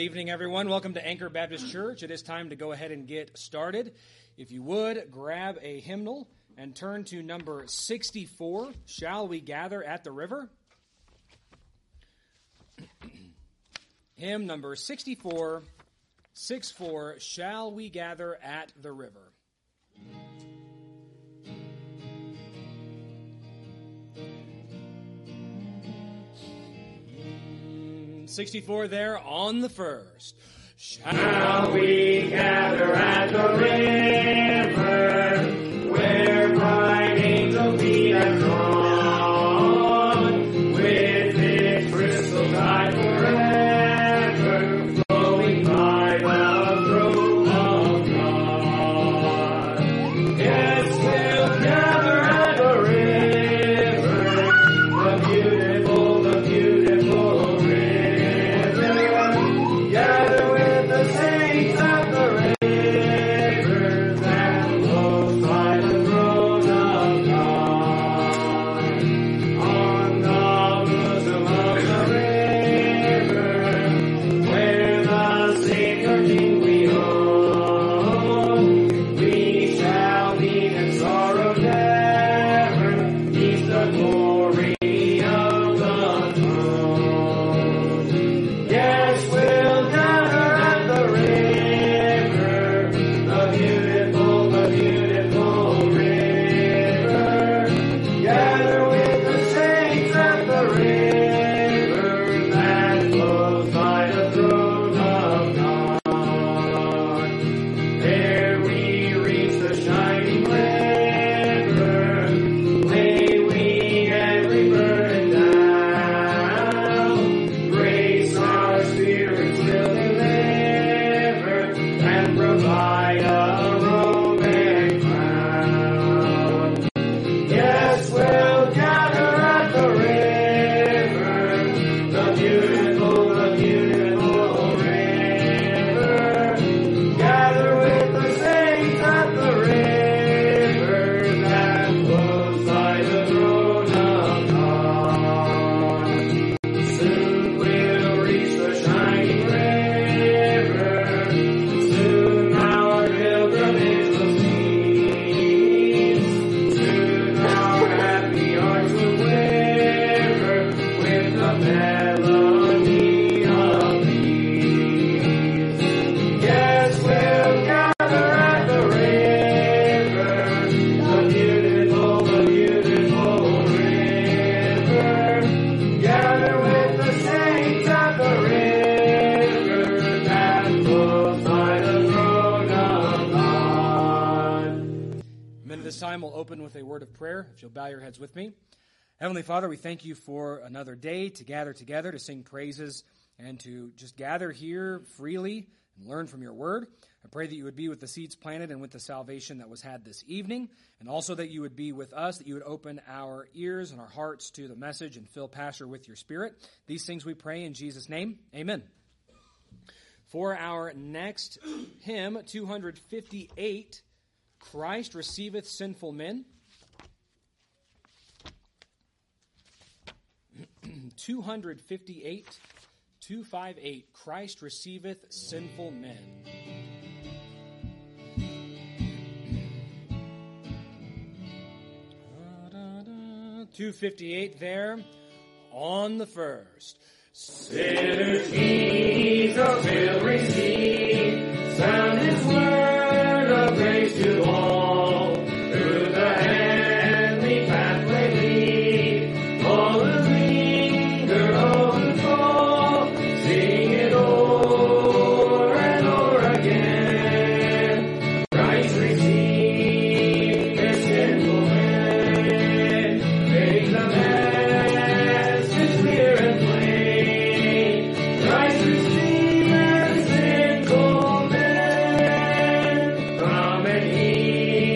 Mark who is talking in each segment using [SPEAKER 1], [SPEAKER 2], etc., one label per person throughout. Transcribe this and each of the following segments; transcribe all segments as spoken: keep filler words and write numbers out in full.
[SPEAKER 1] evening, everyone. Welcome to Anchor Baptist Church. It is time to go ahead and get started. If you would, grab a hymnal and turn to number sixty-four, Shall We Gather at the River? Hymn number sixty-four, sixty-four, Shall We Gather at the River? sixty-four there on the first.
[SPEAKER 2] Shall we gather at the river, where bright angel feet have gone, with its crystal tide forever, flowing by the throne of God. Yes, we'll gather at the river, the beautiful, the beautiful river. Gather with the saints at the river that flows by the throne of God. On the bosom of the river, where the Savior King we own, we shall meet in sorrow never, peace the glory of the throne. Yes, we'll gather at the river, the beautiful, the beautiful river. Gather with the saints at the river that flows by the throne of God. There we reach the shining river, lay we every burden down. Grace our spirits will deliver and provide a robe and crown. Yes, we'll gather at the river, the beautiful, the beautiful river. Gather with the saints at the river that flows by the throne of God. Soon we'll reach the shining river, soon our pilgrimage will cease, soon our happy hearts will quiver with the melody of peace. Yes, we'll gather at the river, the beautiful, the beautiful river. Gather with the saints at the river that flows by the throne of God.
[SPEAKER 1] Amen. At this time, we'll open with a word of prayer. If you'll bow your heads with me. Heavenly Father, we thank you for another day to gather together, to sing praises, and to just gather here freely and learn from your word. I pray that you would be with the seeds planted and with the salvation that was had this evening, and also that you would be with us, that you would open our ears and our hearts to the message and fill Pastor with your spirit. These things we pray in Jesus' name. Amen. For our next hymn, two fifty-eight, Christ Receiveth Sinful Men. two fifty-eight, two fifty-eight, Christ Receiveth Sinful Men. two fifty-eight there on the first.
[SPEAKER 2] Sinners Jesus will receive, sound his word of grace to all, through the heavenly pathway lead, all who linger, all who fall, sing it o'er and o'er again. Christ receive his sinful men, make the message clear and plain. Christ receive his sinful men, from an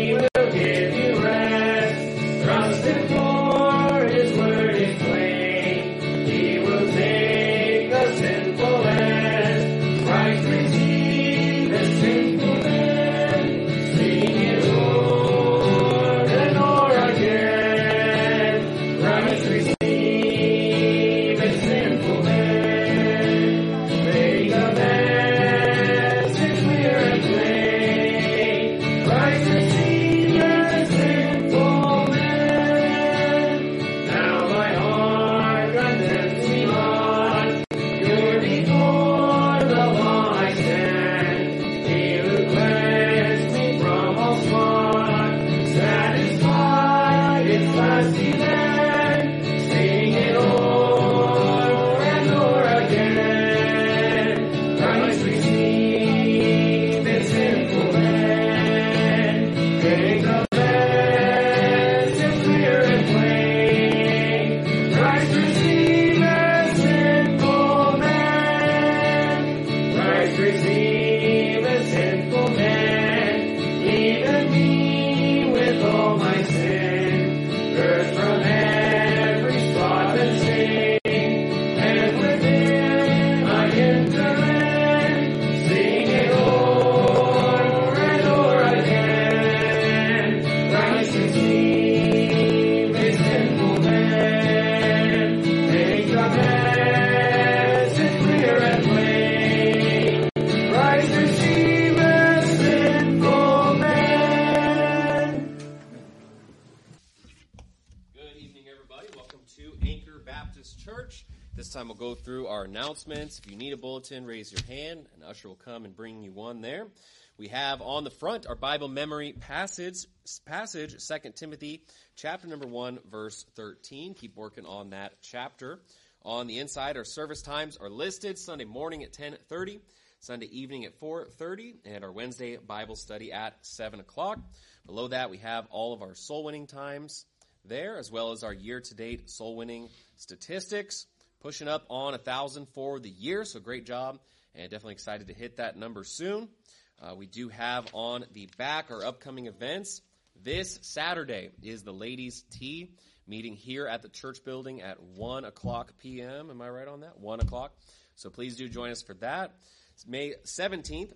[SPEAKER 3] Baptist Church. This time we'll go through our announcements. If you need a bulletin, raise your hand. An usher will come and bring you one there. We have on the front our Bible memory passage, passage Second Timothy chapter number one, verse thirteen. Keep working on that chapter. On the inside, our service times are listed. Sunday morning at ten thirty, Sunday evening at four thirty, and our Wednesday Bible study at seven o'clock. Below that, we have all of our soul winning times there, as well as our year-to-date soul winning statistics. Pushing up on one thousand for the year, so great job, and definitely excited to hit that number soon. Uh, we do have on the back our upcoming events. This Saturday is the Ladies' Tea meeting here at the church building at one o'clock p.m. Am I right on that? one o'clock. So please do join us for that. May seventeenth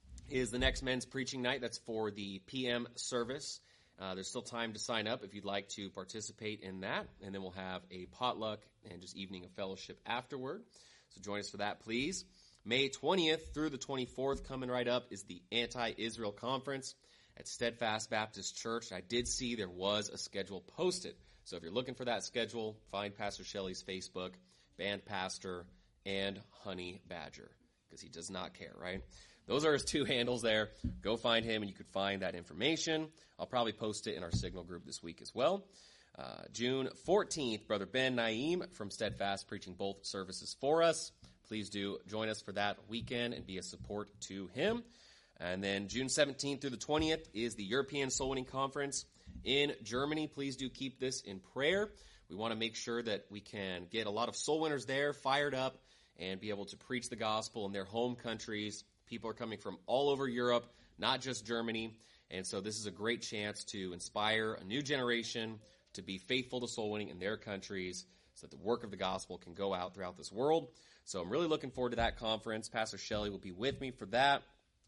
[SPEAKER 3] is the next men's preaching night. That's for the p m service. Uh, there's still time to sign up if you'd like to participate in that. And then we'll have a potluck and just evening of fellowship afterward. So join us for that, please. May twentieth through the twenty-fourth, coming right up, is the Anti-Israel Conference at Steadfast Baptist Church. I did see there was a schedule posted. So if you're looking for that schedule, find Pastor Shelley's Facebook, Band Pastor, and Honey Badger, because he does not care, right? Those are his two handles there. Go find him, and you could find that information. I'll probably post it in our Signal group this week as well. Uh, June fourteenth, Brother Ben Naeem from Steadfast preaching both services for us. Please do join us for that weekend and be a support to him. And then June seventeenth through the twentieth is the European Soul Winning Conference in Germany. Please do keep this in prayer. We want to make sure that we can get a lot of soul winners there fired up and be able to preach the gospel in their home countries. People are coming from all over Europe, not just Germany. And so this is a great chance to inspire a new generation to be faithful to soul winning in their countries so that the work of the gospel can go out throughout this world. So I'm really looking forward to that conference. Pastor Shelley will be with me for that.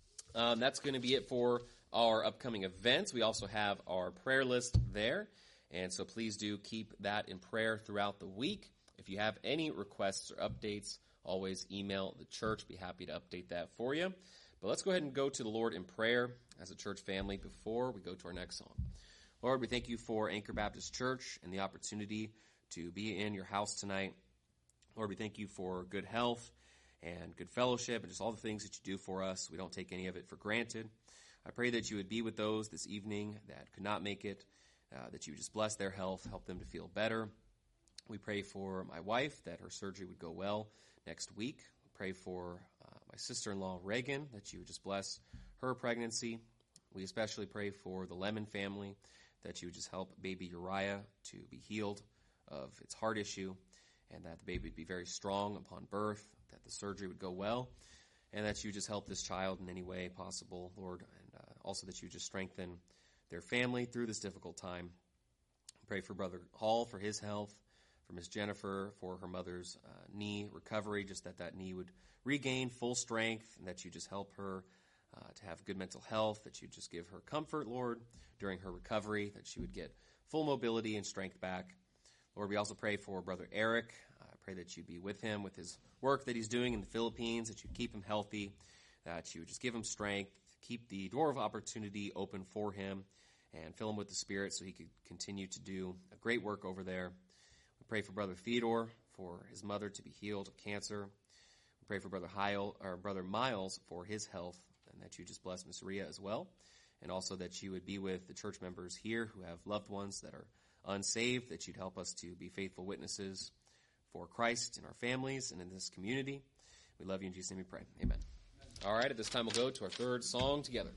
[SPEAKER 3] Um, that's going to be it for our upcoming events. We also have our prayer list there. And so please do keep that in prayer throughout the week. If you have any requests or updates, always email the church. Be happy to update that for you. But let's go ahead and go to the Lord in prayer as a church family before we go to our next song. Lord, we thank you for Anchor Baptist Church and the opportunity to be in your house tonight. Lord, we thank you for good health and good fellowship and just all the things that you do for us. We don't take any of it for granted. I pray that you would be with those this evening that could not make it, uh, that you would just bless their health, help them to feel better. We pray for my wife, that her surgery would go well next week. We pray for uh, my sister-in-law, Reagan, that you would just bless her pregnancy. We especially pray for the Lemon family, that you would just help baby Uriah to be healed of its heart issue, and that the baby would be very strong upon birth, that the surgery would go well, and that you just help this child in any way possible, Lord, and uh, also that you just strengthen their family through this difficult time. Pray for Brother Hall for his health, for Miss Jennifer for her mother's uh, knee recovery, just that that knee would regain full strength, and that you just help her uh, to have good mental health, that you just give her comfort, Lord, during her recovery, that she would get full mobility and strength back. Lord, we also pray for Brother Eric. I uh, pray that you'd be with him with his work that he's doing in the Philippines, that you'd keep him healthy, that you would just give him strength, keep the door of opportunity open for him, and fill him with the Spirit so he could continue to do a great work over there. We pray for Brother Theodore, for his mother to be healed of cancer. We pray for Brother Heil, or Brother Miles for his health, and that you just bless Miss Ria as well, and also that you would be with the church members here who have loved ones that are unsaved, that you'd help us to be faithful witnesses for Christ in our families and in this community. We love you. In Jesus' name we pray. Amen. All right, at this time we'll go to our third song together.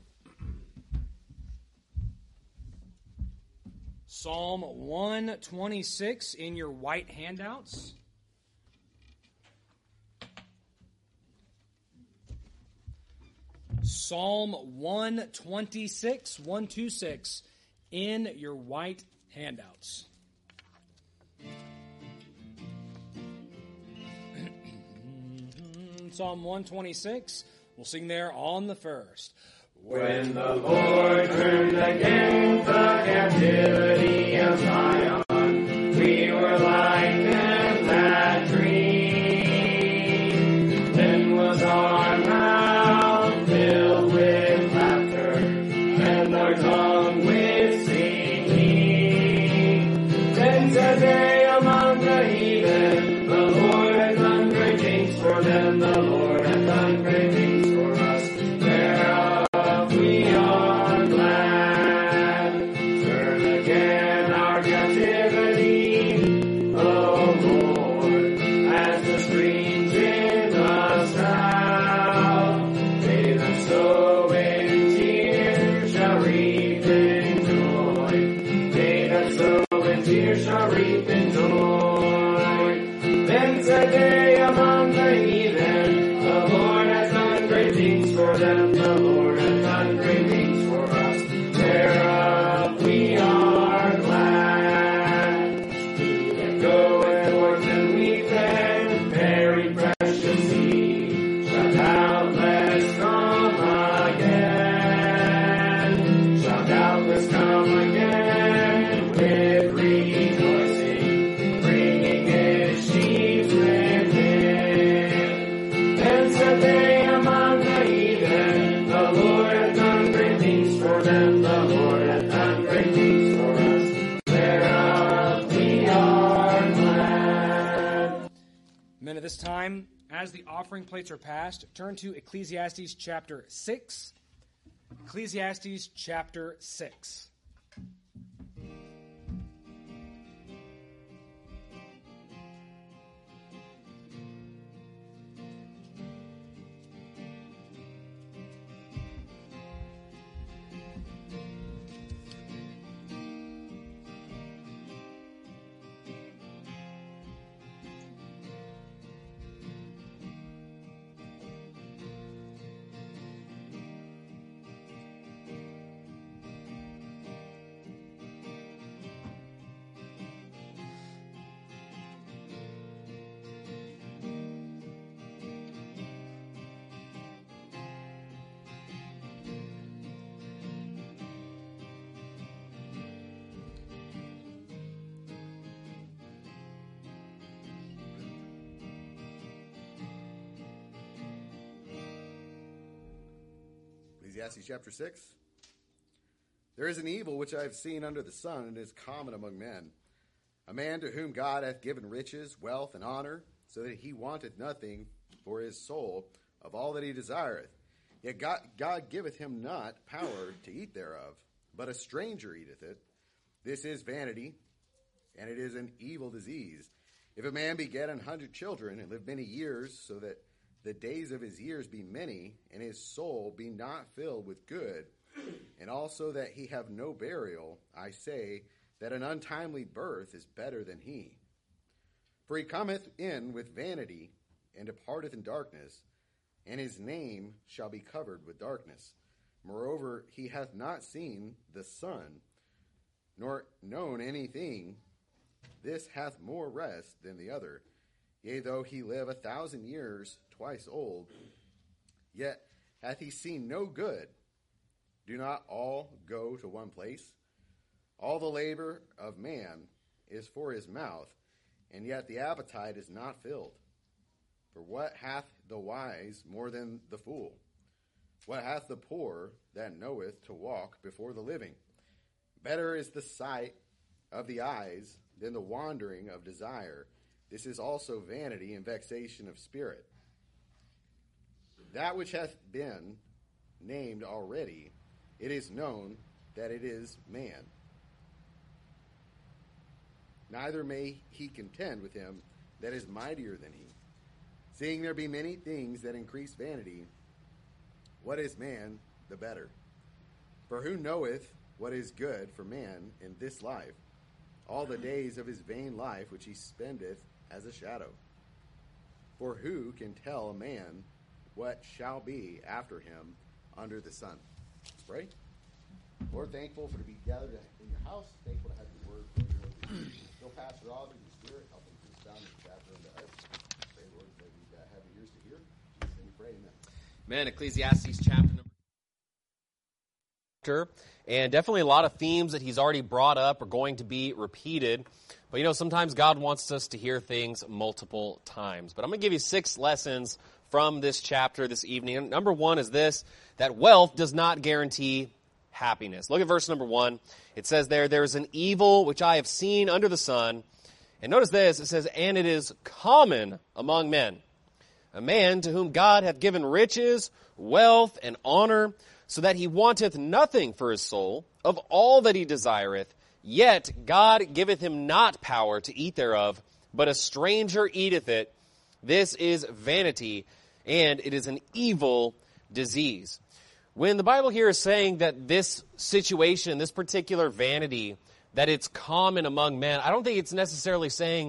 [SPEAKER 1] Psalm one twenty-six in your white handouts. Psalm one twenty-six, one twenty-six in your white handouts. Psalm one twenty-six, we'll sing there on the first.
[SPEAKER 2] When the Lord turned again the captivity of Zion, we were like them that dream. Then was our mouth filled with laughter, and our tongue with singing. Then said they among the heathen, said they among the heathen, the Lord has done great things for them, the Lord has done great things for us, whereof we are glad. He that goeth forth and weepeth, very precious seed, shall doubtless come again, shall doubtless come again, with rejoicing, bringing his sheep with him. Then said they among the heathen, the Lord hath done great things for them, the Lord hath done great things for us, whereof we are glad.
[SPEAKER 1] Men, at this time, as the offering plates are passed, turn to Ecclesiastes chapter six. Ecclesiastes chapter six.
[SPEAKER 4] Ecclesiastes chapter six. There is an evil which I have seen under the sun, and is common among men. A man to whom God hath given riches, wealth, and honor, so that he wanteth nothing for his soul of all that he desireth. Yet God, God giveth him not power to eat thereof, but a stranger eateth it. This is vanity, and it is an evil disease. If a man beget an hundred children, and live many years, so that the days of his years be many, and his soul be not filled with good, and also that he have no burial, I say that an untimely birth is better than he. For he cometh in with vanity, and departeth in darkness, and his name shall be covered with darkness. Moreover, he hath not seen the sun, nor known anything. This hath more rest than the other. Yea, though he live a thousand years, twice old, yet hath he seen no good. Do not all go to one place? All the labor of man is for his mouth, and yet the appetite is not filled. For what hath the wise more than the fool? What hath the poor that knoweth to walk before the living? Better is the sight of the eyes than the wandering of desire. This is also vanity and vexation of spirit. That which hath been named already, it is known that it is man. Neither may he contend with him that is mightier than he. Seeing there be many things that increase vanity, what is man the better? For who knoweth what is good for man in this life, all the days of his vain life which he spendeth as a shadow? For who can tell a man what shall be after him under the sun? Let's pray. Lord, thankful for to be gathered in your house. Thankful to have your word. Still Pastor Audrey, your spirit, help him to expound the chapter unto us. Pray, Lord, that we uh, have ears to hear. In Jesus' name we pray, amen.
[SPEAKER 3] Man, Ecclesiastes chapter number and definitely a lot of themes that he's already brought up are going to be repeated. But you know, sometimes God wants us to hear things multiple times. But I'm going to give you six lessons from this chapter this evening. And number one is this, that wealth does not guarantee happiness. Look at verse number one. It says there, there is an evil which I have seen under the sun. And notice this, it says, and it is common among men. A man to whom God hath given riches, wealth, and honor, so that he wanteth nothing for his soul of all that he desireth. Yet God giveth him not power to eat thereof, but a stranger eateth it. This is vanity, and it is an evil disease. When the Bible here is saying that this situation, this particular vanity, that it's common among men, I don't think it's necessarily saying,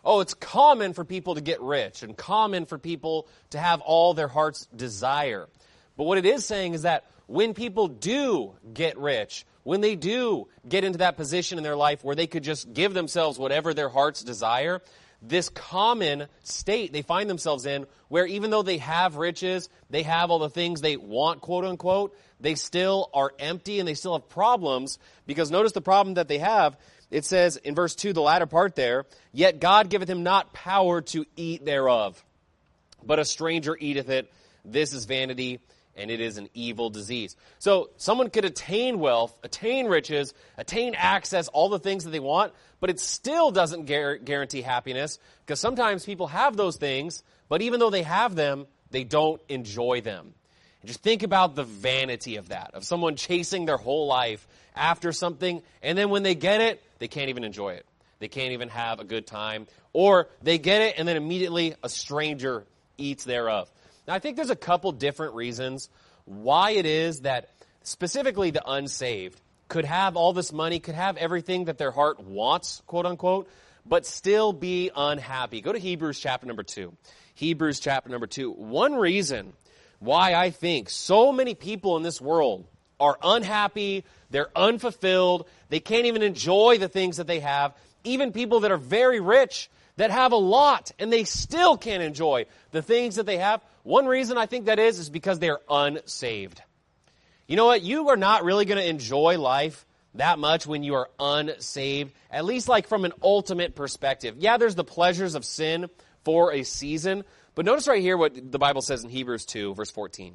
[SPEAKER 3] oh, it's common for people to get rich and common for people to have all their heart's desire. But what it is saying is that when people do get rich, when they do get into that position in their life where they could just give themselves whatever their heart's desire, this common state they find themselves in, where even though they have riches, they have all the things they want, quote unquote, they still are empty and they still have problems. Because notice the problem that they have. It says in verse two, the latter part there, yet God giveth him not power to eat thereof, but a stranger eateth it. This is vanity, and it is an evil disease. So someone could attain wealth, attain riches, attain access, all the things that they want, but it still doesn't gar- guarantee happiness, because sometimes people have those things, but even though they have them, they don't enjoy them. And just think about the vanity of that, of someone chasing their whole life after something, and then when they get it, they can't even enjoy it. They can't even have a good time. Or they get it, and then immediately a stranger eats thereof. Now, I think there's a couple different reasons why it is that specifically the unsaved could have all this money, could have everything that their heart wants, quote unquote, but still be unhappy. Go to Hebrews chapter number two. Hebrews chapter number two. One reason why I think so many people in this world are unhappy, they're unfulfilled, they can't even enjoy the things that they have, even people that are very rich, that have a lot, and they still can't enjoy the things that they have. One reason I think that is, is because they're unsaved. You know what? You are not really going to enjoy life that much when you are unsaved, at least like from an ultimate perspective. Yeah, there's the pleasures of sin for a season, but notice right here what the Bible says in Hebrews two, verse fourteen.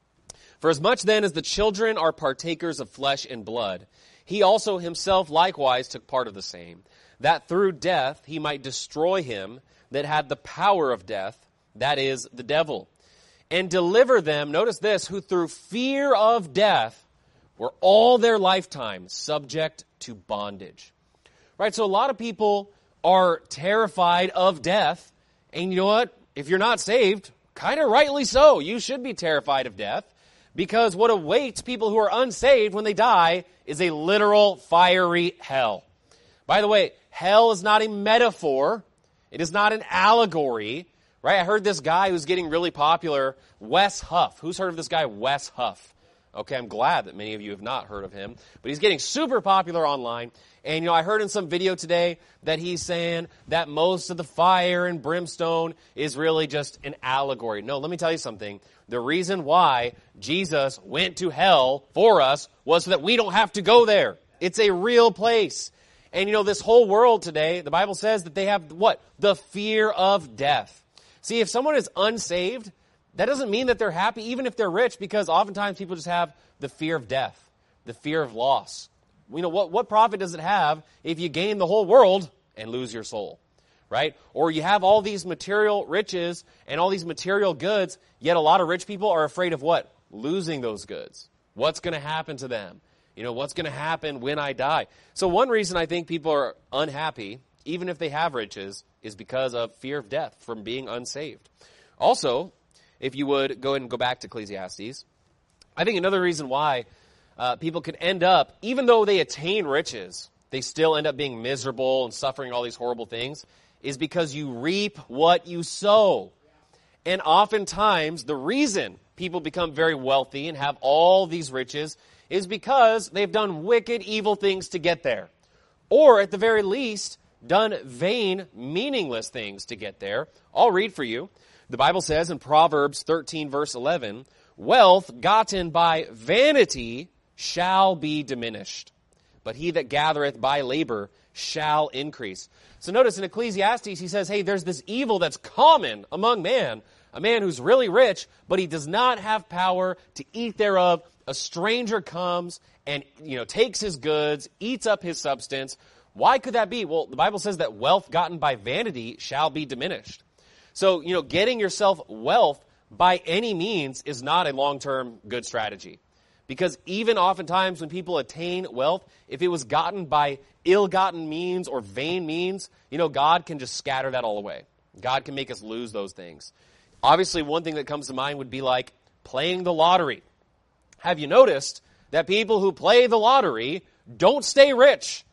[SPEAKER 3] For as much then as the children are partakers of flesh and blood, he also himself likewise took part of the same, that through death he might destroy him that had the power of death, that is, the devil, and deliver them, notice this, who through fear of death were all their lifetime subject to bondage. Right, so a lot of people are terrified of death, and you know what? If you're not saved, kind of rightly so, you should be terrified of death, because what awaits people who are unsaved when they die is a literal fiery hell. By the way, hell is not a metaphor. It is not an allegory. Right? I heard this guy who's getting really popular, Wes Huff. Who's heard of this guy, Wes Huff? Okay, I'm glad that many of you have not heard of him. But he's getting super popular online. And, you know, I heard in some video today that he's saying that most of the fire and brimstone is really just an allegory. No, let me tell you something. The reason why Jesus went to hell for us was so that we don't have to go there. It's a real place. And, you know, this whole world today, the Bible says that they have what? The fear of death. See, if someone is unsaved, that doesn't mean that they're happy, even if they're rich, because oftentimes people just have the fear of death, the fear of loss. You know, what, what profit does it have if you gain the whole world and lose your soul, right? Or you have all these material riches and all these material goods, yet a lot of rich people are afraid of what? Losing those goods. What's going to happen to them? You know, what's going to happen when I die? So one reason I think people are unhappy, even if they have riches, is because of fear of death from being unsaved. Also, if you would go ahead and go back to Ecclesiastes, I think another reason why uh, people could end up, even though they attain riches, they still end up being miserable and suffering all these horrible things, is because you reap what you sow. And oftentimes, the reason people become very wealthy and have all these riches is because they've done wicked, evil things to get there. Or, at the very least, done vain, meaningless things to get there. I'll read for you. The Bible says in Proverbs thirteen, verse eleven, wealth gotten by vanity shall be diminished, but he that gathereth by labor shall increase. So notice in Ecclesiastes, he says, hey, there's this evil that's common among man, a man who's really rich, but he does not have power to eat thereof. A stranger comes and, you know, takes his goods, eats up his substance. Why could that be? Well, the Bible says that wealth gotten by vanity shall be diminished. So, you know, getting yourself wealth by any means is not a long-term good strategy. Because even oftentimes when people attain wealth, if it was gotten by ill-gotten means or vain means, you know, God can just scatter that all away. God can make us lose those things. Obviously, one thing that comes to mind would be like playing the lottery. Have you noticed that people who play the lottery don't stay rich?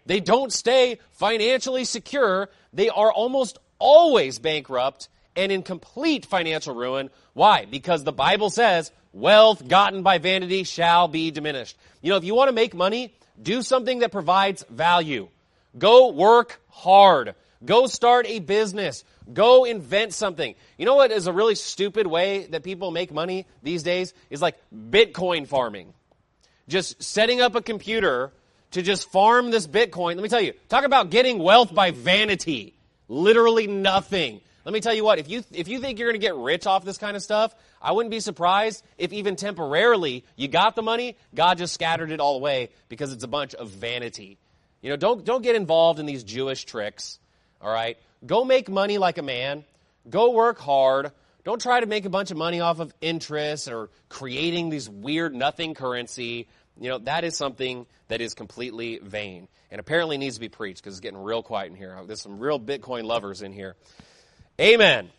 [SPEAKER 3] They don't stay financially secure. They are almost always bankrupt and in complete financial ruin. Why? Because the Bible says, wealth gotten by vanity shall be diminished. You know, if you want to make money, do something that provides value. Go work hard. Go start a business. Go invent something. You know what is a really stupid way that people make money these days? Is like Bitcoin farming. Just setting up a computer to just farm this Bitcoin. Let me tell you, talk about getting wealth by vanity. Literally nothing. Let me tell you what, if you if you think you're going to get rich off this kind of stuff, I wouldn't be surprised if even temporarily you got the money, God just scattered it all away because it's a bunch of vanity. You know, don't don't get involved in these Jewish tricks, all right? Go make money like a man. Go work hard. Don't try to make a bunch of money off of interest or creating these weird nothing currency. You know, that is something that is completely vain and apparently needs to be preached because it's getting real quiet in here. There's some real Bitcoin lovers in here. Amen.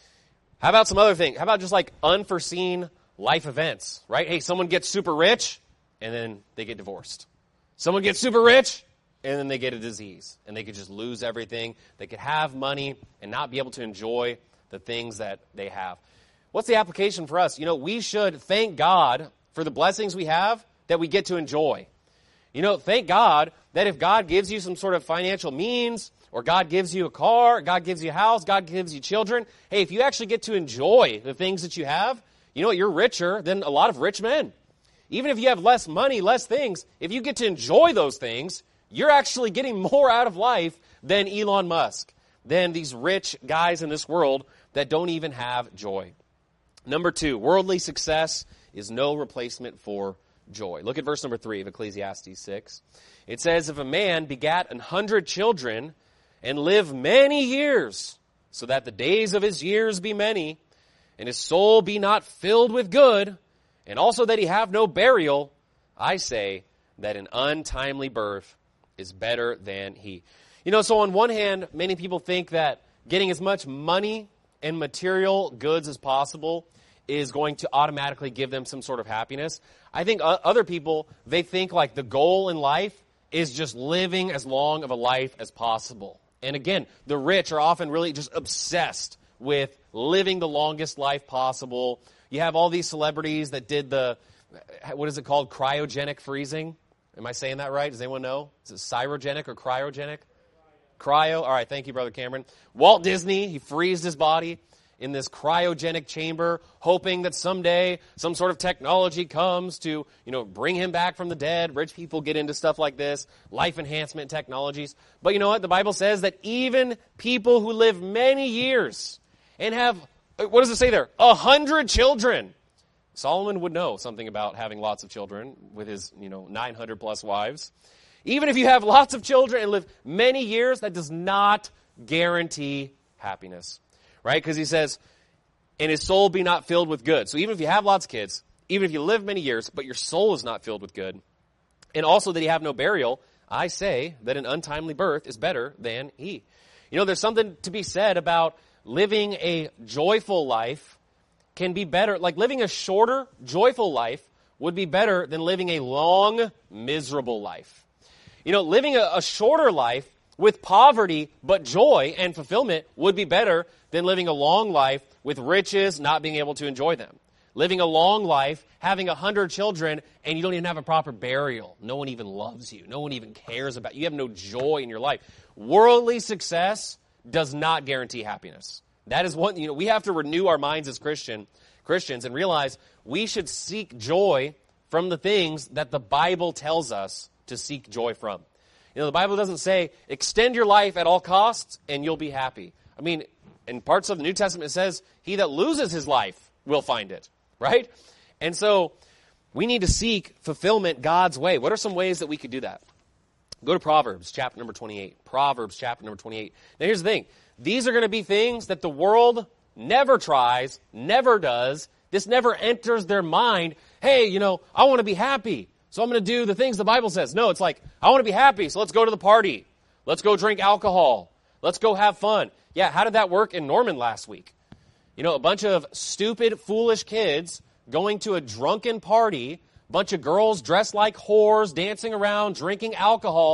[SPEAKER 3] How about some other thing? How about just like unforeseen life events, right? Hey, someone gets super rich and then they get divorced. Someone gets super rich and then they get a disease and they could just lose everything. They could have money and not be able to enjoy the things that they have. What's the application for us? You know, we should thank God for the blessings we have that we get to enjoy. You know, thank God that if God gives you some sort of financial means, or God gives you a car, God gives you a house, God gives you children, hey, if you actually get to enjoy the things that you have, you know what, you're richer than a lot of rich men. Even if you have less money, less things, if you get to enjoy those things, you're actually getting more out of life than Elon Musk, than these rich guys in this world that don't even have joy. Number two, worldly success is no replacement for joy. Look at verse number three of Ecclesiastes six. It says, if a man begat an hundred children and live many years, so that the days of his years be many, and his soul be not filled with good, and also that he have no burial, I say that an untimely birth is better than he. You know, so on one hand, many people think that getting as much money and material goods as possible is going to automatically give them some sort of happiness. I think other people, they think like the goal in life is just living as long of a life as possible. And again, the rich are often really just obsessed with living the longest life possible. You have all these celebrities that did the, what is it called, cryogenic freezing? Am I saying that right? Does anyone know? Is it cryogenic or cryogenic? Cryo. All right, thank you, Brother Cameron. Walt Disney, he freezed his body in this cryogenic chamber, hoping that someday some sort of technology comes to, you know, bring him back from the dead. Rich people get into stuff like this, life enhancement technologies. But you know what? The Bible says that even people who live many years and have, what does it say there? A hundred children. Solomon would know something about having lots of children with his, you know, nine hundred plus wives. Even if you have lots of children and live many years, that does not guarantee happiness. Right? Because he says, and his soul be not filled with good. So even if you have lots of kids, even if you live many years, but your soul is not filled with good, and also that he have no burial, I say that an untimely birth is better than he. You know, there's something to be said about living a joyful life can be better. Like living a shorter, joyful life would be better than living a long, miserable life. You know, living a, a shorter life with poverty but joy and fulfillment would be better than living a long life with riches, not being able to enjoy them. Living a long life, having a hundred children, and you don't even have a proper burial. No one even loves you. No one even cares about you. You have no joy in your life. Worldly success does not guarantee happiness. That is one, you know, we have to renew our minds as Christian Christians and realize we should seek joy from the things that the Bible tells us to seek joy from. You know, the Bible doesn't say, extend your life at all costs and you'll be happy. I mean, in parts of the New Testament it says, he that loses his life will find it, right? And so we need to seek fulfillment God's way. What are some ways that we could do that? Go to Proverbs chapter number twenty-eight. Proverbs chapter number twenty-eight. Now here's the thing. These are going to be things that the world never tries, never does. This never enters their mind. Hey, you know, I want to be happy, so I'm going to do the things the Bible says. No, it's like, I want to be happy, so let's go to the party. Let's go drink alcohol. Let's go have fun. Yeah, how did that work in Norman last week? You know, a bunch of stupid, foolish kids going to a drunken party, bunch of girls dressed like whores, dancing around, drinking alcohol.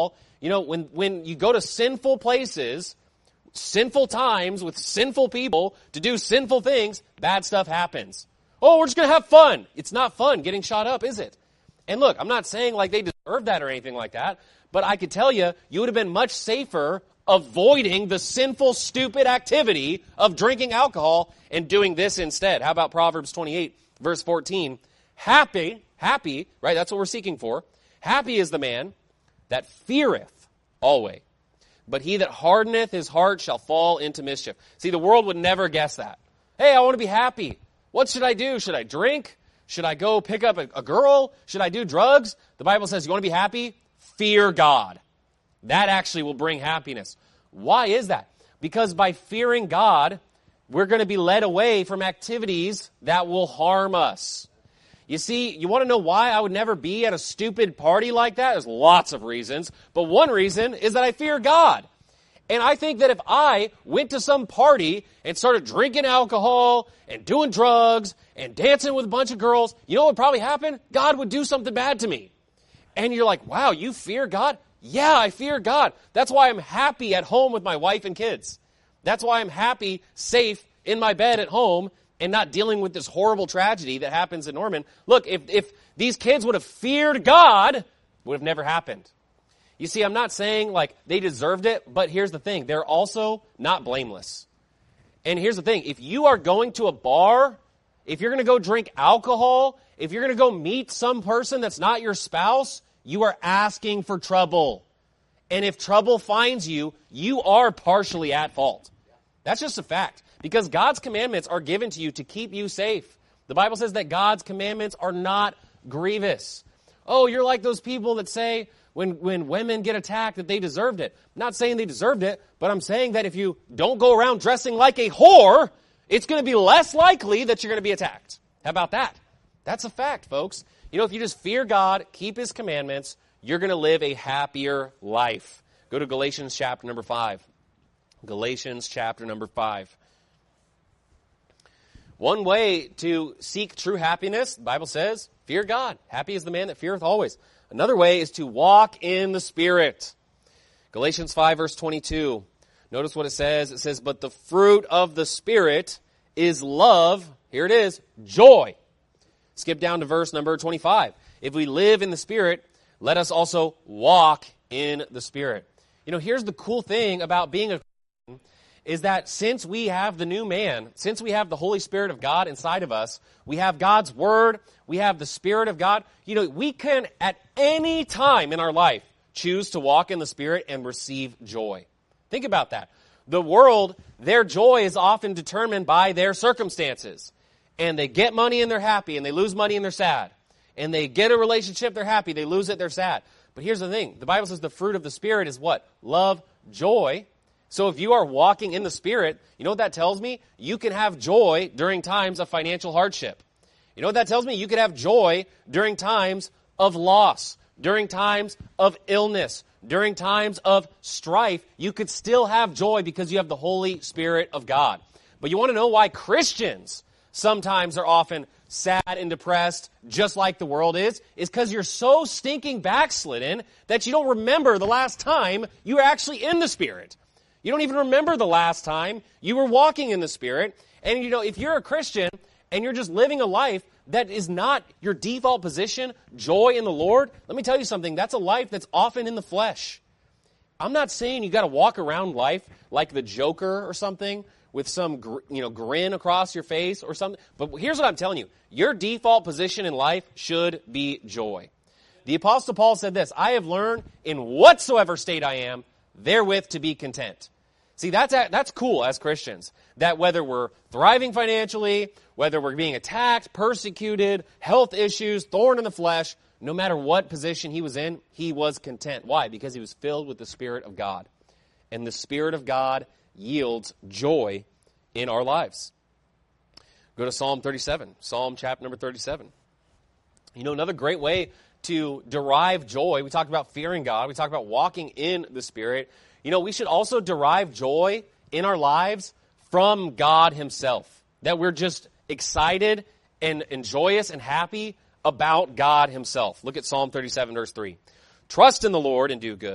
[SPEAKER 3] You know, when, when you go to sinful places, sinful times with sinful people to do sinful things, bad stuff happens. Oh, we're just going to have fun. It's not fun getting shot up, is it? And look, I'm not saying like they deserve that or anything like that, but I could tell you, you would have been much safer avoiding the sinful, stupid activity of drinking alcohol and doing this instead. How about Proverbs twenty-eight, verse fourteen? Happy, happy, right? That's what we're seeking for. Happy is the man that feareth always, but he that hardeneth his heart shall fall into mischief. See, the world would never guess that. Hey, I want to be happy. What should I do? Should I drink? Should I go pick up a, a girl? Should I do drugs? The Bible says, you want to be happy? Fear God. That actually will bring happiness. Why is that? Because by fearing God, we're going to be led away from activities that will harm us. You see, you want to know why I would never be at a stupid party like that? There's lots of reasons. But one reason is that I fear God. And I think that if I went to some party and started drinking alcohol and doing drugs and dancing with a bunch of girls, you know what would probably happen? God would do something bad to me. And you're like, wow, you fear God? Yeah, I fear God. That's why I'm happy at home with my wife and kids. That's why I'm happy, safe in my bed at home and not dealing with this horrible tragedy that happens in Norman. Look, if, if these kids would have feared God, it would have never happened. You see, I'm not saying like they deserved it, but here's the thing. They're also not blameless. And here's the thing. If you are going to a bar, if you're going to go drink alcohol, if you're going to go meet some person that's not your spouse, you are asking for trouble. And if trouble finds you, you are partially at fault. That's just a fact. Because God's commandments are given to you to keep you safe. The Bible says that God's commandments are not grievous. Oh, you're like those people that say when, when women get attacked that they deserved it. I'm not saying they deserved it, but I'm saying that if you don't go around dressing like a whore, it's going to be less likely that you're going to be attacked. How about that? That's a fact, folks. You know, if you just fear God, keep His commandments, you're going to live a happier life. Go to Galatians chapter number five. Galatians chapter number five. One way to seek true happiness, the Bible says, fear God. Happy is the man that feareth always. Another way is to walk in the Spirit. Galatians five, verse twenty-two. Notice what it says. It says, but the fruit of the Spirit is love. Here it is, joy. Skip down to verse number twenty-five. If we live in the Spirit, let us also walk in the Spirit. You know, here's the cool thing about being a Christian is that since we have the new man, since we have the Holy Spirit of God inside of us, we have God's Word, we have the Spirit of God, you know, we can at any time in our life choose to walk in the Spirit and receive joy. Think about that. The world, their joy is often determined by their circumstances. And they get money and they're happy, and they lose money and they're sad. And they get a relationship, they're happy, they lose it, they're sad. But here's the thing. The Bible says the fruit of the Spirit is what? Love, joy. So if you are walking in the Spirit, you know what that tells me? You can have joy during times of financial hardship. You know what that tells me? You can have joy during times of loss, during times of illness, during times of strife. You could still have joy because you have the Holy Spirit of God. But you want to know why Christians sometimes are often sad and depressed, just like the world is, is because you're so stinking backslidden that you don't remember the last time you were actually in the Spirit. You don't even remember the last time you were walking in the Spirit. And you know, if you're a Christian and you're just living a life that is not your default position, joy in the Lord, let me tell you something, that's a life that's often in the flesh. I'm not saying you got to walk around life like the Joker or something, with some gr- you know grin across your face or something. But here's what I'm telling you. Your default position in life should be joy. The Apostle Paul said this, I have learned in whatsoever state I am, therewith to be content. See, that's that's cool as Christians. That whether we're thriving financially, whether we're being attacked, persecuted, health issues, thorn in the flesh, no matter what position he was in, he was content. Why? Because he was filled with the Spirit of God. And the Spirit of God yields joy in our lives. Go to Psalm thirty-seven, Psalm chapter number thirty-seven. You know, another great way to derive joy, we talked about fearing God, we talked about walking in the Spirit. You know, we should also derive joy in our lives from God Himself. That we're just excited and, and joyous and happy about God Himself. Look at Psalm thirty-seven, verse three. Trust in the Lord and do good.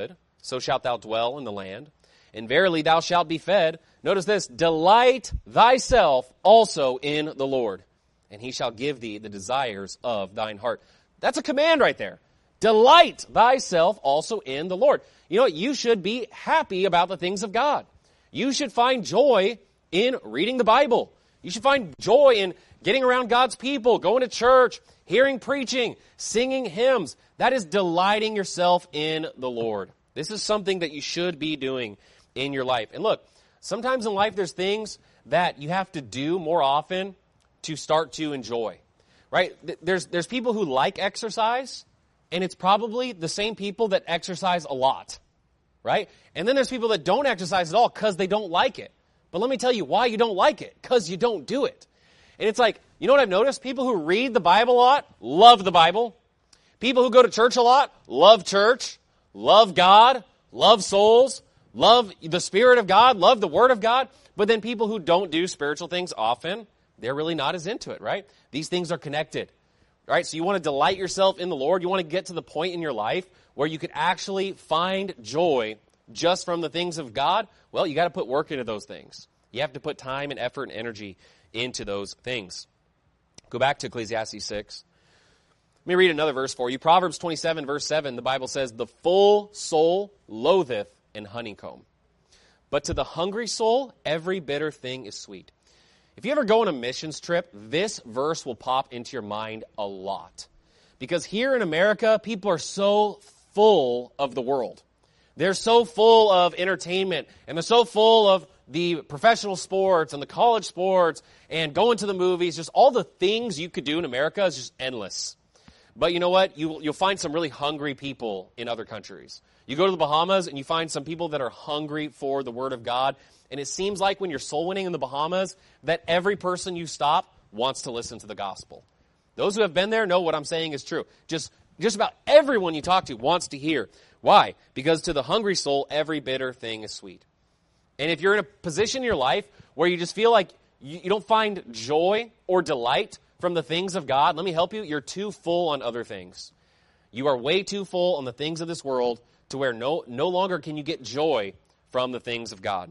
[SPEAKER 3] so shalt thou dwell in the land. And verily thou shalt be fed. Notice this, delight thyself also in the Lord, and he shall give thee the desires of thine heart. That's a command right there. Delight thyself also in the Lord. You know what? You should be happy about the things of God. You should find joy in reading the Bible. You should find joy in getting around God's people, going to church, hearing preaching, singing hymns. That is delighting yourself in the Lord. This is something that you should be doing in your life. And look, sometimes in life there's things that you have to do more often to start to enjoy, right? There's, there's people who like exercise, and it's probably the same people that exercise a lot, right? And then there's people that don't exercise at all because they don't like it. But let me tell you why you don't like it, because you don't do it. And it's like, you know what I've noticed? People who read the Bible a lot love the Bible. People who go to church a lot love church, love God, love souls, love the Spirit of God, love the Word of God. But then people who don't do spiritual things often, they're really not as into it, right? These things are connected, right? So you want to delight yourself in the Lord. You want to get to the point in your life where you could actually find joy just from the things of God. Well, you got to put work into those things. You have to put time and effort and energy into those things. Go back to Ecclesiastes six. Let me read another verse for you. Proverbs twenty-seven, verse seven, the Bible says, the full soul loatheth an honeycomb, but to the hungry soul, every bitter thing is sweet. If you ever go on a missions trip, this verse will pop into your mind a lot. Because here in America, people are so full of the world. They're so full of entertainment, and they're so full of the professional sports and the college sports and going to the movies. Just all the things you could do in America is just endless. But you know what? You, you'll find some really hungry people in other countries. You go to the Bahamas and you find some people that are hungry for the Word of God. And it seems like when you're soul winning in the Bahamas, that every person you stop wants to listen to the gospel. Those who have been there know what I'm saying is true. Just, just about everyone you talk to wants to hear. Why? Because to the hungry soul, every bitter thing is sweet. And if you're in a position in your life where you just feel like you, you don't find joy or delight from the things of God, let me help you. You're too full on other things. You are way too full on the things of this world to where no, no longer can you get joy from the things of God.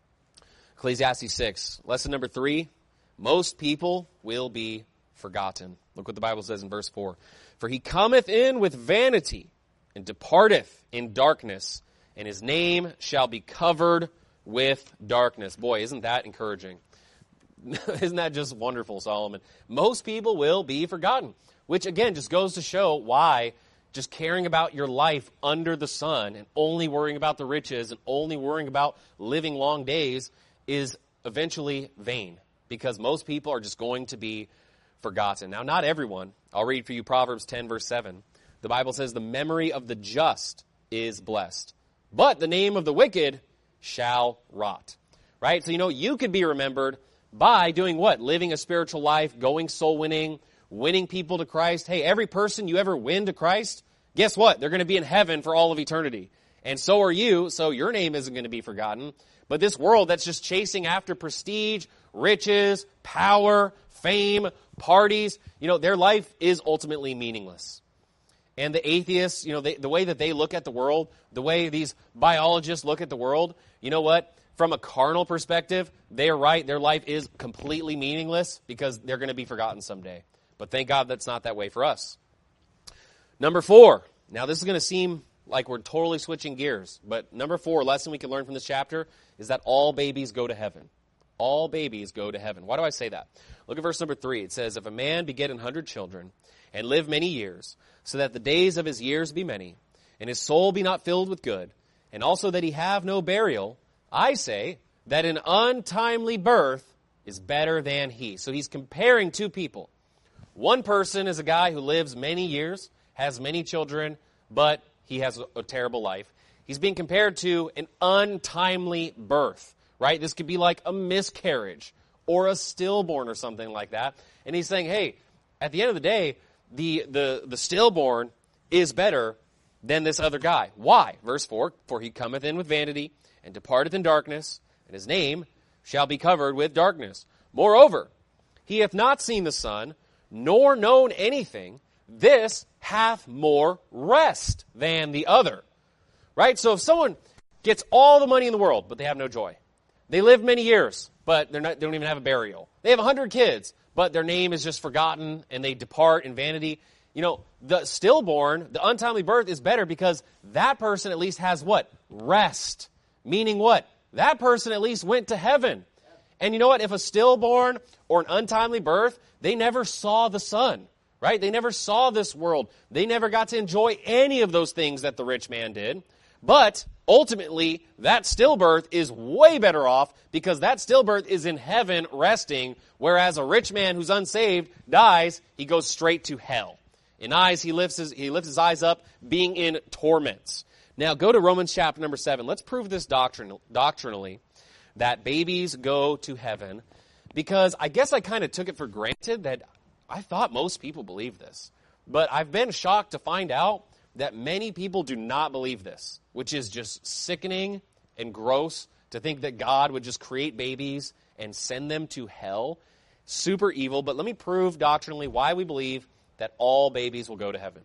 [SPEAKER 3] Ecclesiastes six, lesson number three, most people will be forgotten. Look what the Bible says in verse four. For he cometh in with vanity and departeth in darkness, and his name shall be covered with darkness. Boy, isn't that encouraging? Isn't that just wonderful, Solomon? Most people will be forgotten, which again just goes to show why just caring about your life under the sun and only worrying about the riches and only worrying about living long days is eventually vain, because most people are just going to be forgotten. Now, not everyone. I'll read for you Proverbs ten, verse seven. The Bible says, the memory of the just is blessed, but the name of the wicked shall rot. Right? So, you know, you could be remembered by doing what? Living a spiritual life, going soul winning, winning people to Christ. Hey, every person you ever win to Christ, guess what? They're going to be in heaven for all of eternity. And so are you, so your name isn't going to be forgotten. But this world that's just chasing after prestige, riches, power, fame, parties, you know, their life is ultimately meaningless. And the atheists, you know, they, the way that they look at the world, the way these biologists look at the world, you know what? From a carnal perspective, they are right. Their life is completely meaningless because they're going to be forgotten someday. But thank God that's not that way for us. Number four. Now, this is going to seem like we're totally switching gears. But number four, lesson we can learn from this chapter is that all babies go to heaven. All babies go to heaven. Why do I say that? Look at verse number three. It says, if a man beget an hundred children and live many years, so that the days of his years be many, and his soul be not filled with good, and also that he have no burial, I say that an untimely birth is better than he. So he's comparing two people. One person is a guy who lives many years, has many children, but he has a, a terrible life. He's being compared to an untimely birth, right? This could be like a miscarriage or a stillborn or something like that. And he's saying, hey, at the end of the day, the, the, the stillborn is better than this other guy. Why? Verse four, for he cometh in with vanity and departeth in darkness, and his name shall be covered with darkness. Moreover, he hath not seen the sun, nor known anything. This hath more rest than the other. right? So if someone gets all the money in the world, but they have no joy. They live many years, but they're not, they don't even have a burial. They have a hundred kids, but their name is just forgotten, and they depart in vanity. You know, the stillborn, the untimely birth is better because that person at least has what? Rest. Meaning what? That person at least went to heaven. And you know what? If a stillborn or an untimely birth, they never saw the sun, right? They never saw this world. They never got to enjoy any of those things that the rich man did. But ultimately, that stillbirth is way better off because that stillbirth is in heaven resting, whereas a rich man who's unsaved dies, he goes straight to hell. In eyes, he lifts his, he lifts his eyes up, being in torments. Now, go to Romans chapter number seven. Let's prove this doctrin- doctrinally, that babies go to heaven, because I guess I kind of took it for granted that I thought most people believe this. But I've been shocked to find out that many people do not believe this, which is just sickening and gross to think that God would just create babies and send them to hell. Super evil, but let me prove doctrinally why we believe that all babies will go to heaven.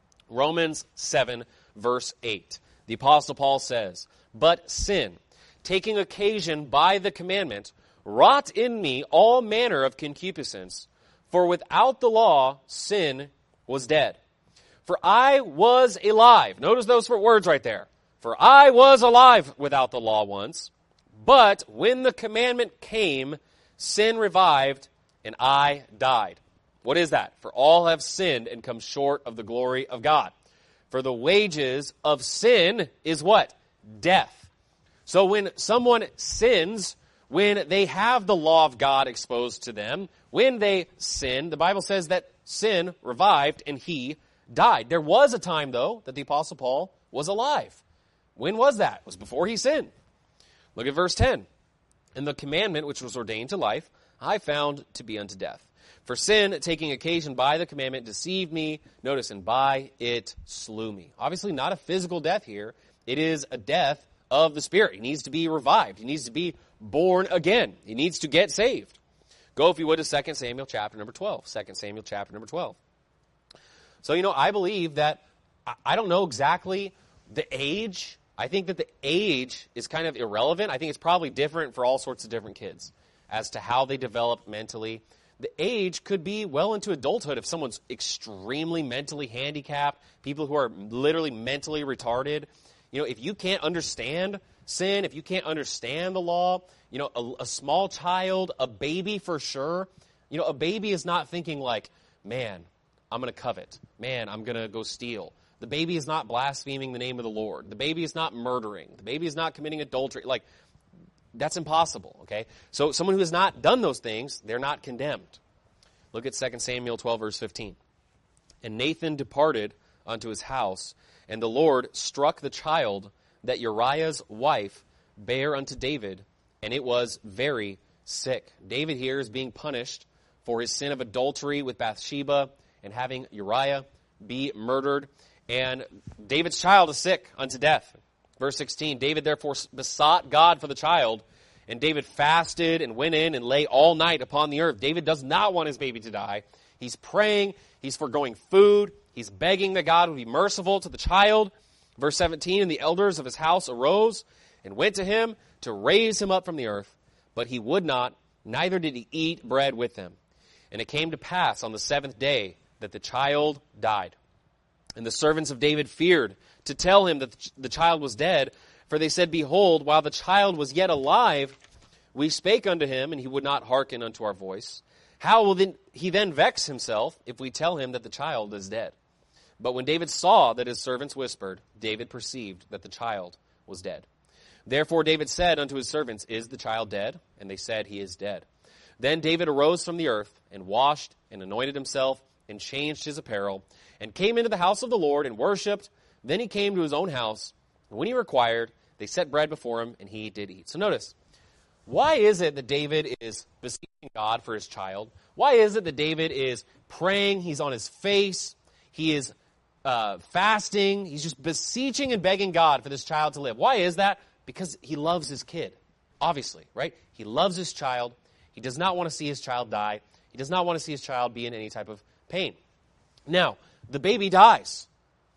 [SPEAKER 3] Romans seven, verse eight. The Apostle Paul says, "But sin, taking occasion by the commandment, wrought in me all manner of concupiscence, for without the law sin was dead. For I was alive." Notice those words right there. "For I was alive without the law once, but when the commandment came, sin revived, and I died." What is that? "For all have sinned and come short of the glory of God. For the wages of sin is" what? "Death." So when someone sins, when they have the law of God exposed to them, when they sin, the Bible says that sin revived and he died. There was a time, though, that the Apostle Paul was alive. When was that? It was before he sinned. Look at verse ten. "And the commandment which was ordained to life, I found to be unto death. For sin, taking occasion by the commandment, deceived me." Notice, "and by it slew me." Obviously not a physical death here. It is a death of the spirit. He needs to be revived. He needs to be born again. He needs to get saved. Go, if you would, to Second Samuel chapter number twelve. Second Samuel chapter number twelve. So, you know, I believe that, I don't know exactly the age. I think that the age is kind of irrelevant. I think it's probably different for all sorts of different kids as to how they develop mentally. The age could be well into adulthood if someone's extremely mentally handicapped, people who are literally mentally retarded. You know, if you can't understand sin, if you can't understand the law, you know, a, a small child, a baby for sure, you know, a baby is not thinking like, man, I'm going to covet. Man, I'm going to go steal. The baby is not blaspheming the name of the Lord. The baby is not murdering. The baby is not committing adultery. Like, that's impossible, okay? So someone who has not done those things, they're not condemned. Look at Second Samuel twelve, verse fifteen. "And Nathan departed unto his house, and the Lord struck the child that Uriah's wife bare unto David, and it was very sick." David here is being punished for his sin of adultery with Bathsheba and having Uriah be murdered. And David's child is sick unto death. Verse sixteen, "David therefore besought God for the child, and David fasted and went in and lay all night upon the earth." David does not want his baby to die. He's praying. He's foregoing food. He's begging that God would be merciful to the child. Verse seventeen, "And the elders of his house arose and went to him to raise him up from the earth, but he would not, neither did he eat bread with them. And it came to pass on the seventh day that the child died. And the servants of David feared to tell him that the child was dead, for they said, Behold, while the child was yet alive, we spake unto him, and he would not hearken unto our voice. How will then he then vex himself if we tell him that the child is dead? But when David saw that his servants whispered, David perceived that the child was dead. Therefore David said unto his servants, Is the child dead? And they said, He is dead. Then David arose from the earth, and washed, and anointed himself, and changed his apparel, and came into the house of the Lord, and worshipped. Then he came to his own house, and when he required, they set bread before him, and he did eat. So notice, why is it that David is beseeching God for his child? Why is it that David is praying? He's on his face. He is uh, fasting. He's just beseeching and begging God for this child to live. Why is that? Because he loves his kid, obviously, right? He loves his child. He does not want to see his child die. He does not want to see his child be in any type of pain. Now, the baby dies.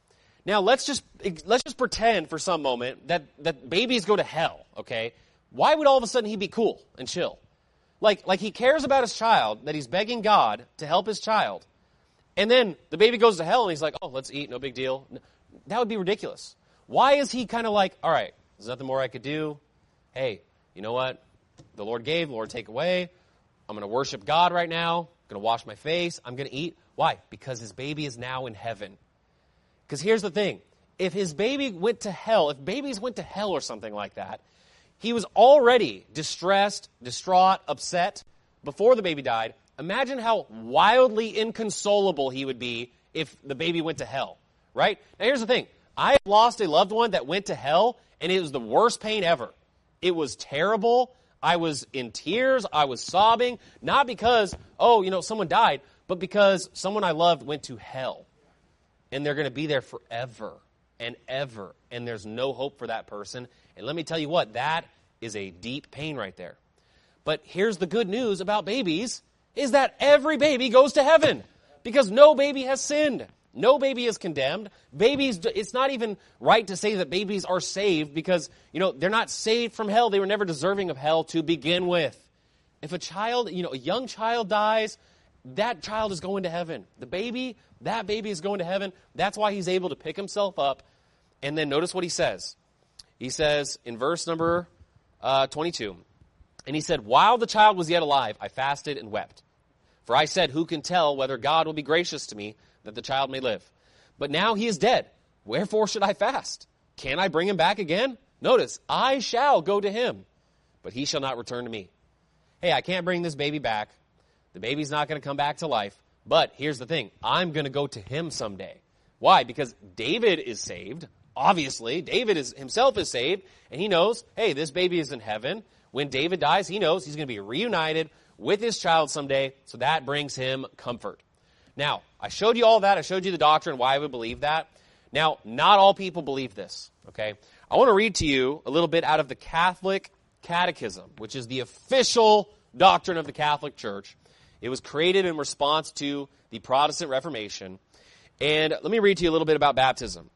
[SPEAKER 3] Now let's just let's just pretend for some moment that, that babies go to hell, okay? Why would all of a sudden he be cool and chill? Like, like he cares about his child, that he's begging God to help his child. And then the baby goes to hell and he's like, oh, let's eat, no big deal. That would be ridiculous. Why is he kind of like, all right, there's nothing more I could do. Hey, you know what? The Lord gave, the Lord take away. I'm going to worship God right now. I'm going to wash my face. I'm going to eat. Why? Because his baby is now in heaven. Because here's the thing. If his baby went to hell, if babies went to hell or something like that, he was already distressed, distraught, upset before the baby died. Imagine how wildly inconsolable he would be if the baby went to hell, right? Now here's the thing. I have lost a loved one that went to hell, and it was the worst pain ever. It was terrible. I was in tears. I was sobbing, not because, oh, you know, someone died, but because someone I loved went to hell. And they're going to be there forever and ever. And there's no hope for that person. And let me tell you what, that is a deep pain right there. But here's the good news about babies, is that every baby goes to heaven. Because no baby has sinned. No baby is condemned. Babies, it's not even right to say that babies are saved because, you know, they're not saved from hell. They were never deserving of hell to begin with. If a child, you know, a young child dies, that child is going to heaven. The baby, that baby is going to heaven. That's why he's able to pick himself up. And then notice what he says. He says in verse number uh, twenty-two, and he said, while the child was yet alive, I fasted and wept. For I said, who can tell whether God will be gracious to me that the child may live? But now he is dead. Wherefore should I fast? Can I bring him back again? Notice, I shall go to him, but he shall not return to me. Hey, I can't bring this baby back. The baby's not going to come back to life. But here's the thing. I'm going to go to him someday. Why? Because David is saved. Obviously, David is himself is saved, and he knows, hey, this baby is in heaven. When David dies, he knows he's going to be reunited with his child someday, so that brings him comfort. Now, I showed you all that. I showed you the doctrine, why I would believe that. Now, not all people believe this, okay? I want to read to you a little bit out of the Catholic Catechism, which is the official doctrine of the Catholic Church. It was created in response to the Protestant Reformation. And let me read to you a little bit about baptism.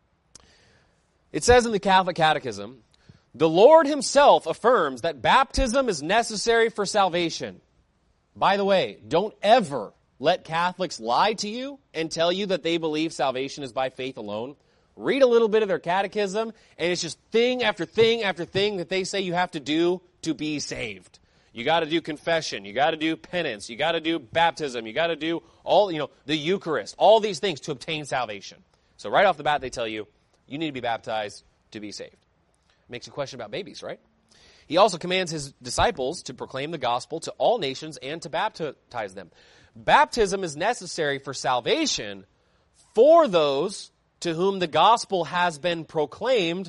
[SPEAKER 3] It says in the Catholic Catechism, the Lord himself affirms that baptism is necessary for salvation. By the way, don't ever let Catholics lie to you and tell you that they believe salvation is by faith alone. Read a little bit of their catechism, and it's just thing after thing after thing that they say you have to do to be saved. You got to do confession. You got to do penance. You got to do baptism. You got to do all, you know, the Eucharist, all these things to obtain salvation. So right off the bat, they tell you, you need to be baptized to be saved. Makes you question about babies, right? He also commands his disciples to proclaim the gospel to all nations and to baptize them. Baptism is necessary for salvation for those to whom the gospel has been proclaimed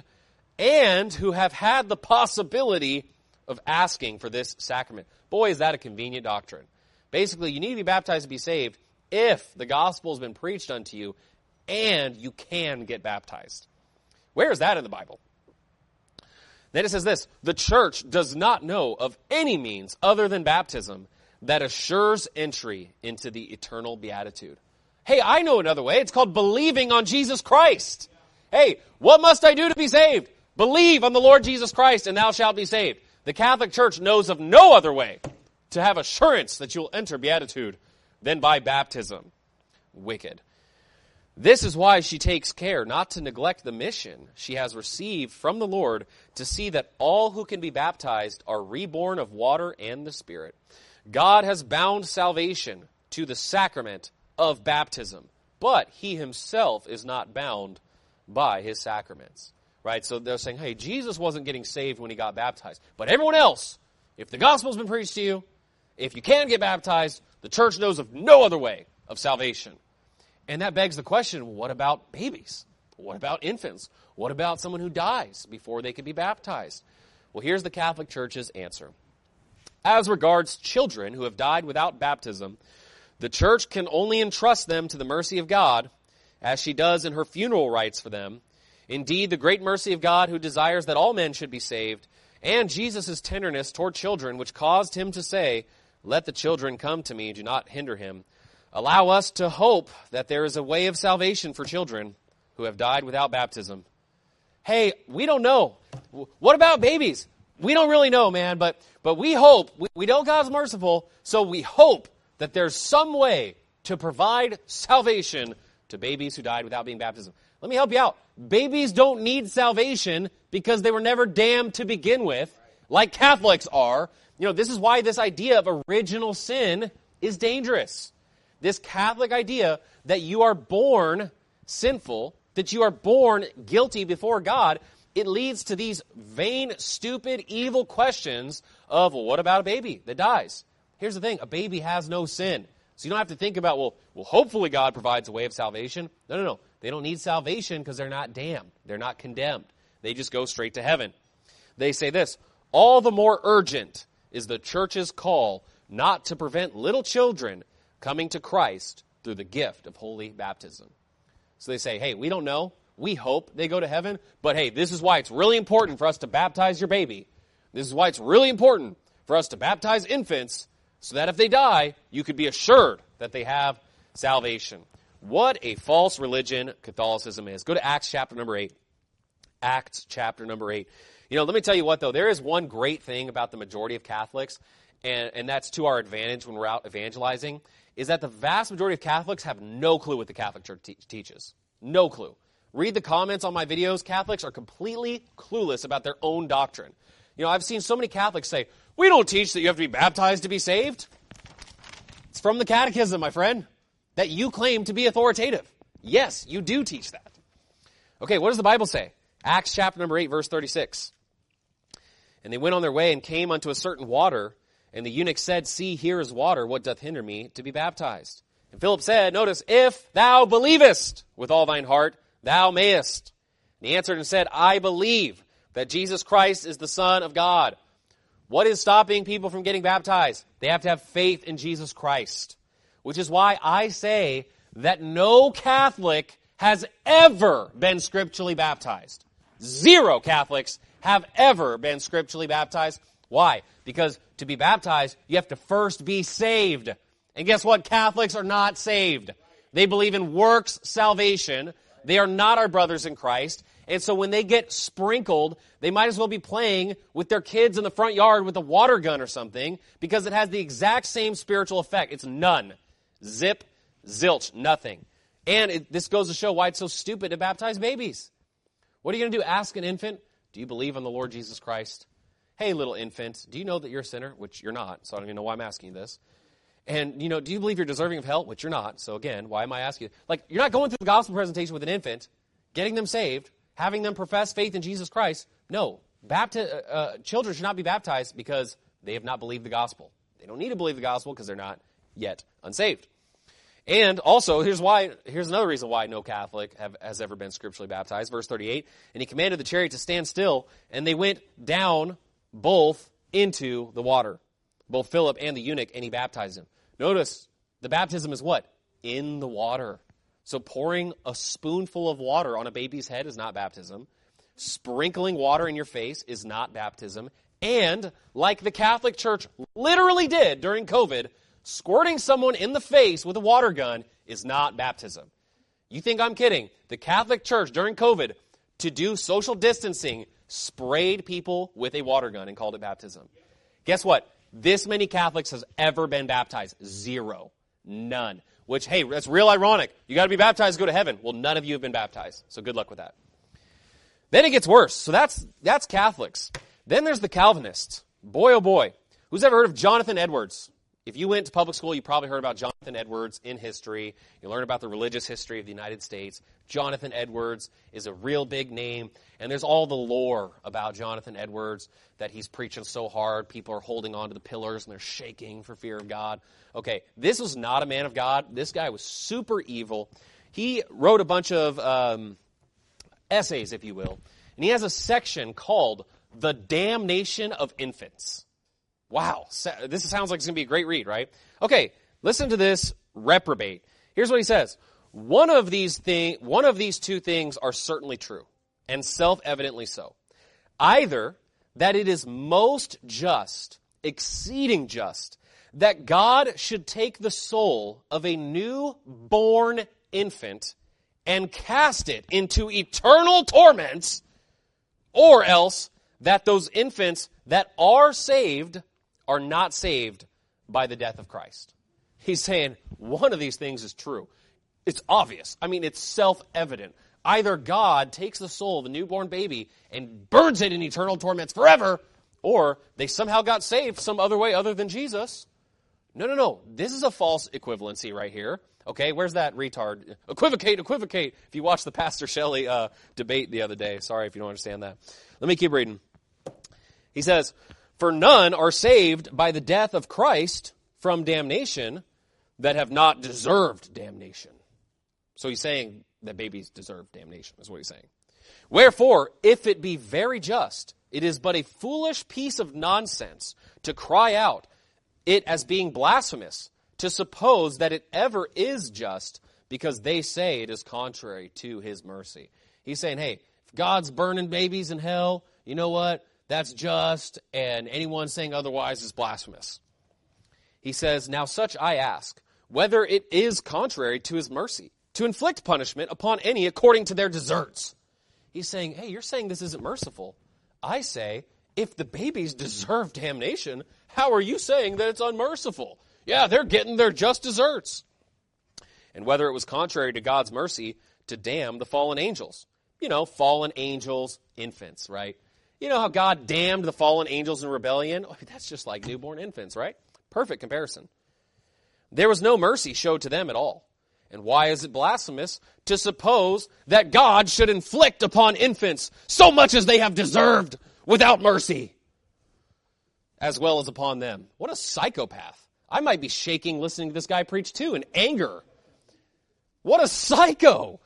[SPEAKER 3] and who have had the possibility of asking for this sacrament. Boy, is that a convenient doctrine. Basically, you need to be baptized to be saved if the gospel has been preached unto you and you can get baptized. Where is that in the Bible? Then it says this, the church does not know of any means other than baptism that assures entry into the eternal beatitude. Hey, I know another way. It's called believing on Jesus Christ. Hey, what must I do to be saved? Believe on the Lord Jesus Christ and thou shalt be saved. The Catholic Church knows of no other way to have assurance that you'll enter beatitude than by baptism. Wicked. This is why she takes care not to neglect the mission she has received from the Lord to see that all who can be baptized are reborn of water and the Spirit. God has bound salvation to the sacrament of baptism, but he himself is not bound by his sacraments. Right? So they're saying, hey, Jesus wasn't getting saved when he got baptized. But everyone else, if the gospel's been preached to you, if you can get baptized, the church knows of no other way of salvation. And that begs the question, what about babies? What about infants? What about someone who dies before they can be baptized? Well, here's the Catholic Church's answer. As regards children who have died without baptism, the church can only entrust them to the mercy of God, as she does in her funeral rites for them. Indeed, the great mercy of God who desires that all men should be saved, and Jesus' tenderness toward children, which caused him to say, let the children come to me, do not hinder him, allow us to hope that there is a way of salvation for children, who have died without baptism. Hey, we don't know. What about babies? We don't really know, man, but but we hope, we, we know God's merciful, so we hope that there's some way to provide salvation to babies who died without being baptized. Let me help you out. Babies don't need salvation because they were never damned to begin with, like Catholics are. You know, this is why this idea of original sin is dangerous. This Catholic idea that you are born sinful, that you are born guilty before God, it leads to these vain, stupid, evil questions of, well, what about a baby that dies? Here's the thing, a baby has no sin. So you don't have to think about, well, well, hopefully God provides a way of salvation. No, no, no. They don't need salvation because they're not damned. They're not condemned. They just go straight to heaven. They say this, all the more urgent is the church's call not to prevent little children coming to Christ through the gift of holy baptism. So they say, hey, we don't know. We hope they go to heaven. But hey, this is why it's really important for us to baptize your baby. This is why it's really important for us to baptize infants so that if they die, you could be assured that they have salvation. What a false religion Catholicism is. Go to Acts chapter number eight. Acts chapter number eight. You know, let me tell you what, though. There is one great thing about the majority of Catholics, and, and that's to our advantage when we're out evangelizing, is that the vast majority of Catholics have no clue what the Catholic Church te- teaches. No clue. Read the comments on my videos. Catholics are completely clueless about their own doctrine. You know, I've seen so many Catholics say, we don't teach that you have to be baptized to be saved. It's from the catechism, my friend, that you claim to be authoritative. Yes, you do teach that. Okay, what does the Bible say? Acts chapter number eight, verse thirty-six. And they went on their way and came unto a certain water, and the eunuch said, see, here is water, what doth hinder me to be baptized? And Philip said, notice, if thou believest with all thine heart, thou mayest. And he answered and said, I believe that Jesus Christ is the Son of God. What is stopping people from getting baptized? They have to have faith in Jesus Christ. Which is why I say that no Catholic has ever been scripturally baptized. Zero Catholics have ever been scripturally baptized. Why? Because to be baptized, you have to first be saved. And guess what? Catholics are not saved. They believe in works salvation. They are not our brothers in Christ. And so when they get sprinkled, they might as well be playing with their kids in the front yard with a water gun or something, because it has the exact same spiritual effect. It's none. Zip, zilch, nothing. And it, this goes to show why it's so stupid to baptize babies. What are you going to do? Ask an infant, do you believe in the Lord Jesus Christ? Hey, little infant, do you know that you're a sinner? Which you're not, so I don't even know why I'm asking you this. And, you know, do you believe you're deserving of hell? Which you're not. So again, why am I asking you? Like, you're not going through the gospel presentation with an infant, getting them saved, having them profess faith in Jesus Christ. No. Bapti- uh, uh, children should not be baptized because they have not believed the gospel. They don't need to believe the gospel because they're not yet unsaved. And also, here's why. Here's another reason why no Catholic have, has ever been scripturally baptized. Verse thirty-eight, and he commanded the chariot to stand still, and they went down both into the water, both Philip and the eunuch, and he baptized him. Notice, the baptism is what? In the water. So pouring a spoonful of water on a baby's head is not baptism. Sprinkling water in your face is not baptism. And, like the Catholic Church literally did during COVID, squirting someone in the face with a water gun is not baptism. You think I'm kidding? The Catholic Church during COVID, to do social distancing, sprayed people with a water gun and called it baptism. Guess what? This many Catholics has ever been baptized. Zero. None. Which, hey, that's real ironic. You got to be baptized to go to heaven. Well, none of you have been baptized. So good luck with that. Then it gets worse. So that's that's Catholics. Then there's the Calvinists. Boy, oh boy. Who's ever heard of Jonathan Edwards? If you went to public school, you probably heard about Jonathan Edwards in history. You learn about the religious history of the United States. Jonathan Edwards is a real big name. And there's all the lore about Jonathan Edwards, that he's preaching so hard, people are holding on to the pillars and they're shaking for fear of God. Okay, this was not a man of God. This guy was super evil. He wrote a bunch of um, essays, if you will. And he has a section called The Damnation of Infants. Wow, this sounds like it's going to be a great read, right? Okay, listen to this reprobate. Here's what he says. One of these thing, one of these two things are certainly true, and self-evidently so. Either that it is most just, exceeding just, that God should take the soul of a new-born infant and cast it into eternal torments, or else that those infants that are saved are not saved by the death of Christ. He's saying one of these things is true. It's obvious. I mean, it's self-evident. Either God takes the soul of the newborn baby and burns it in eternal torments forever, or they somehow got saved some other way other than Jesus. No, no, no. This is a false equivalency right here. Okay, where's that retard? Equivocate, equivocate. If you watched the Pastor Shelley uh, debate the other day, sorry if you don't understand that. Let me keep reading. He says, for none are saved by the death of Christ from damnation that have not deserved damnation. So he's saying that babies deserve damnation, is what he's saying. Wherefore, if it be very just, it is but a foolish piece of nonsense to cry out it as being blasphemous, to suppose that it ever is just, because they say it is contrary to his mercy. He's saying, hey, if God's burning babies in hell, you know what? That's just, and anyone saying otherwise is blasphemous. He says, now such I ask, whether it is contrary to his mercy, to inflict punishment upon any according to their deserts. He's saying, hey, you're saying this isn't merciful. I say, if the babies deserve damnation, how are you saying that it's unmerciful? Yeah, they're getting their just deserts. And whether it was contrary to God's mercy to damn the fallen angels. You know, fallen angels, infants, right? You know how God damned the fallen angels in rebellion? Oh, that's just like newborn infants, right? Perfect comparison. There was no mercy showed to them at all. And why is it blasphemous to suppose that God should inflict upon infants so much as they have deserved without mercy, as well as upon them? What a psychopath. I might be shaking listening to this guy preach too in anger. What a psycho.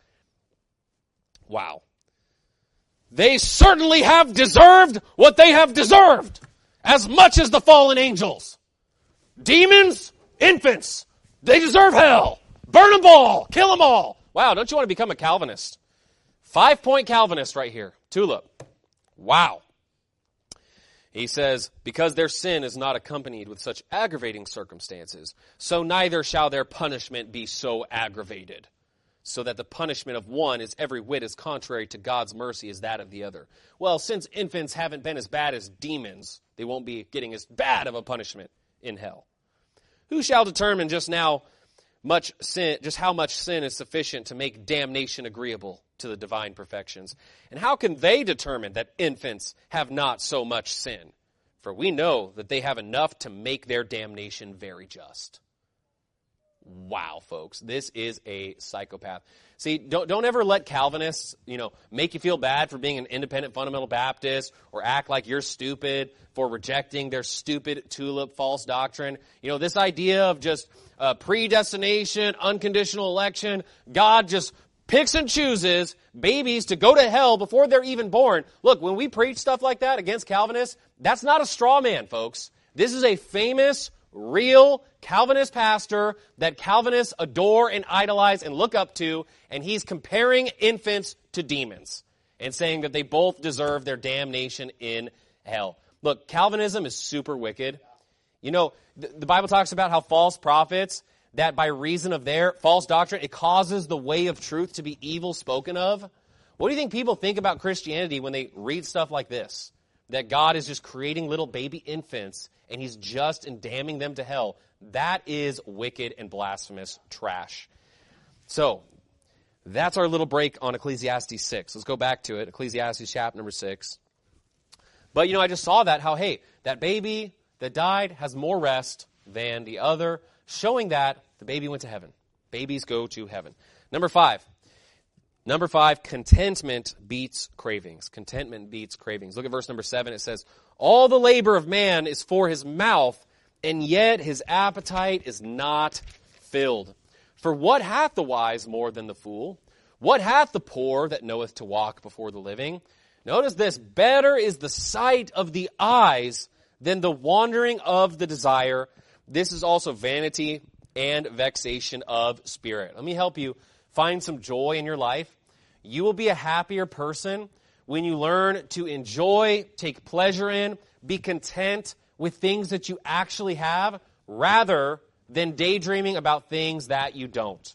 [SPEAKER 3] Wow. They certainly have deserved what they have deserved, as much as the fallen angels. Demons, infants, they deserve hell. Burn them all. Kill them all. Wow, don't you want to become a Calvinist? Five-point Calvinist right here. Tulip. Wow. He says, because their sin is not accompanied with such aggravating circumstances, so neither shall their punishment be so aggravated, so that the punishment of one is every whit as contrary to God's mercy as that of the other. Well, since infants haven't been as bad as demons, they won't be getting as bad of a punishment in hell. Who shall determine just now much sin, just how much sin is sufficient to make damnation agreeable to the divine perfections? And how can they determine that infants have not so much sin? For we know that they have enough to make their damnation very just. Wow, folks, this is a psychopath. See, don't don't ever let Calvinists, you know, make you feel bad for being an independent fundamental Baptist or act like you're stupid for rejecting their stupid tulip false doctrine. You know, this idea of just uh, predestination, unconditional election, God just picks and chooses babies to go to hell before they're even born. Look, when we preach stuff like that against Calvinists, that's not a straw man, folks. This is a famous, real Calvinist pastor that Calvinists adore and idolize and look up to, and he's comparing infants to demons and saying that they both deserve their damnation in hell. Look, Calvinism is super wicked. You know, the, the Bible talks about how false prophets, that by reason of their false doctrine, it causes the way of truth to be evil spoken of. What do you think people think about Christianity when they read stuff like this? That God is just creating little baby infants and he's just and damning them to hell. That is wicked and blasphemous trash. So, that's our little break on Ecclesiastes six. Let's go back to it. Ecclesiastes chapter number six. But, you know, I just saw that, how, hey, that baby that died has more rest than the other, showing that the baby went to heaven. Babies go to heaven. Number five. Number five, contentment beats cravings. Contentment beats cravings. Look at verse number seven. It says, all the labor of man is for his mouth, and yet his appetite is not filled. For what hath the wise more than the fool? What hath the poor that knoweth to walk before the living? Notice this, better is the sight of the eyes than the wandering of the desire. This is also vanity and vexation of spirit. Let me help you find some joy in your life. You will be a happier person when you learn to enjoy, take pleasure in, be content with things that you actually have, rather than daydreaming about things that you don't.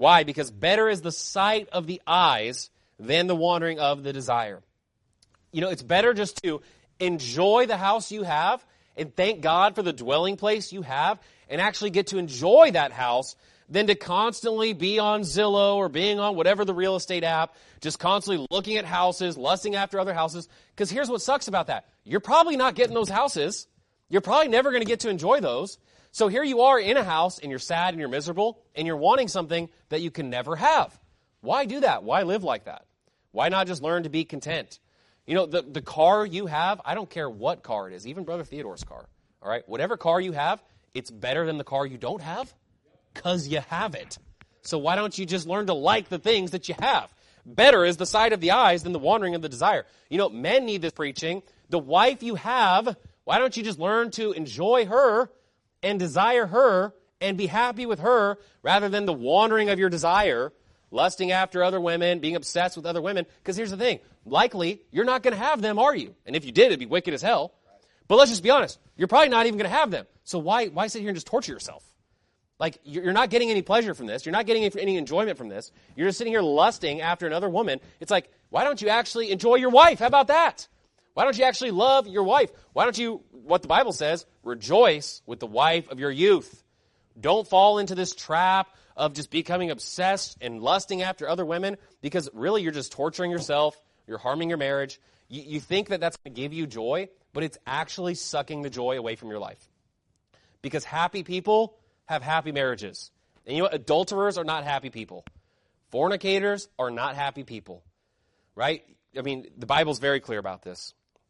[SPEAKER 3] Why? Because better is the sight of the eyes than the wandering of the desire. You know, it's better just to enjoy the house you have and thank God for the dwelling place you have and actually get to enjoy that house than to constantly be on Zillow or being on whatever the real estate app, just constantly looking at houses, lusting after other houses. Because here's what sucks about that. You're probably not getting those houses. You're probably never going to get to enjoy those. So here you are in a house and you're sad and you're miserable and you're wanting something that you can never have. Why do that? Why live like that? Why not just learn to be content? You know, the, the car you have, I don't care what car it is, even Brother Theodore's car. All right, whatever car you have, it's better than the car you don't have because you have it. So why don't you just learn to like the things that you have? Better is the sight of the eyes than the wandering of the desire. You know, men need this preaching. The wife you have, why don't you just learn to enjoy her and desire her and be happy with her rather than the wandering of your desire, lusting after other women, being obsessed with other women? Because here's the thing. Likely, you're not going to have them, are you? And if you did, it'd be wicked as hell. But let's just be honest. You're probably not even going to have them. So why, why sit here and just torture yourself? Like, you're not getting any pleasure from this. You're not getting any enjoyment from this. You're just sitting here lusting after another woman. It's like, why don't you actually enjoy your wife? How about that? Why don't you actually love your wife? Why don't you, what the Bible says, rejoice with the wife of your youth? Don't fall into this trap of just becoming obsessed and lusting after other women, because really you're just torturing yourself. You're harming your marriage. You, you think that that's going to give you joy, but it's actually sucking the joy away from your life. Because happy people have happy marriages. And you know what? Adulterers are not happy people. Fornicators are not happy people. Right? I mean, the Bible's very clear about this.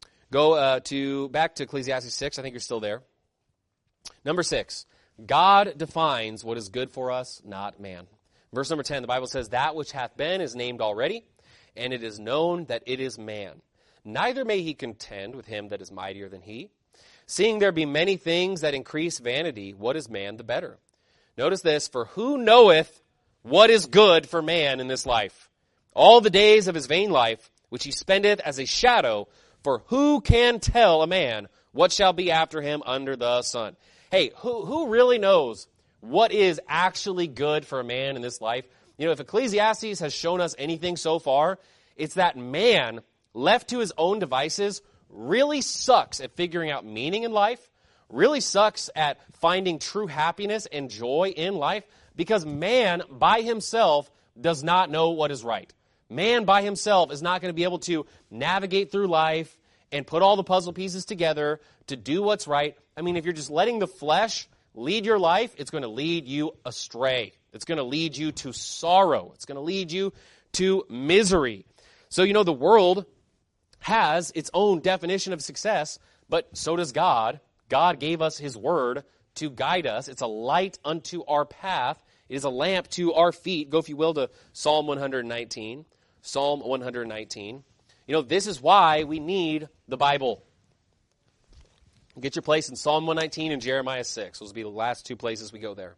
[SPEAKER 3] Go uh, to back to Ecclesiastes six. I think you're still there. Number six. God defines what is good for us, not man. Verse number ten, the Bible says, that which hath been is named already, and it is known that it is man. Neither may he contend with him that is mightier than he. Seeing there be many things that increase vanity, what is man the better? Notice this, for who knoweth what is good for man in this life? All the days of his vain life, which he spendeth as a shadow, for who can tell a man what shall be after him under the sun? Hey, who, who really knows what is actually good for a man in this life? You know, if Ecclesiastes has shown us anything so far, it's that man, left to his own devices, really sucks at figuring out meaning in life, really sucks at finding true happiness and joy in life, because man by himself does not know what is right. Man by himself is not going to be able to navigate through life and put all the puzzle pieces together to do what's right. I mean, if you're just letting the flesh lead your life, it's going to lead you astray. It's going to lead you to sorrow. It's going to lead you to misery. So, you know, the world has its own definition of success, but so does God. God gave us his word to guide us. It's a light unto our path. It is a lamp to our feet. Go, if you will, to Psalm one nineteen. Psalm one nineteen. You know, this is why we need the Bible. Get your place in Psalm one nineteen and Jeremiah six. Those will be the last two places we go there.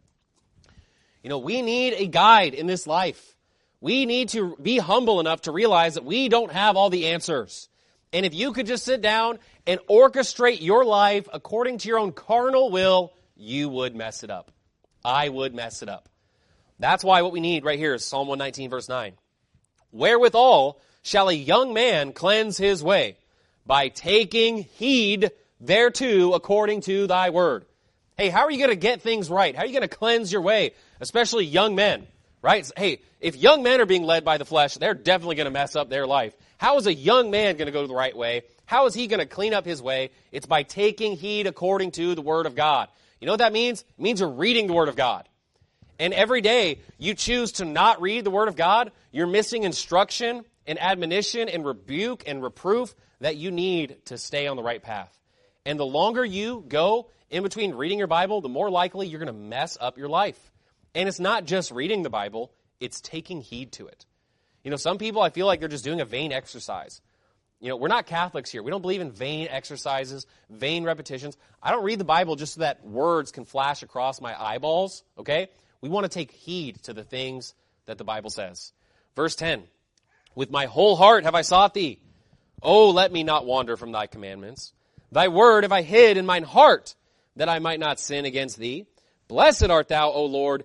[SPEAKER 3] You know, we need a guide in this life. We need to be humble enough to realize that we don't have all the answers. And if you could just sit down and orchestrate your life according to your own carnal will, you would mess it up. I would mess it up. That's why what we need right here is Psalm one nineteen, verse nine. Wherewithal shall a young man cleanse his way? By taking heed thereto according to thy word. Hey, how are you going to get things right? How are you going to cleanse your way? Especially young men, right? Hey, if young men are being led by the flesh, they're definitely going to mess up their life. How is a young man going to go the right way? How is he going to clean up his way? It's by taking heed according to the word of God. You know what that means? It means you're reading the word of God. And every day you choose to not read the word of God, you're missing instruction and admonition and rebuke and reproof that you need to stay on the right path. And the longer you go in between reading your Bible, the more likely you're going to mess up your life. And it's not just reading the Bible, it's taking heed to it. You know, some people, I feel like they're just doing a vain exercise. You know, we're not Catholics here. We don't believe in vain exercises, vain repetitions. I don't read the Bible just so that words can flash across my eyeballs, okay? We want to take heed to the things that the Bible says. Verse ten, with my whole heart have I sought thee. Oh, let me not wander from thy commandments. Thy word have I hid in mine heart, that I might not sin against thee. Blessed art thou, O Lord.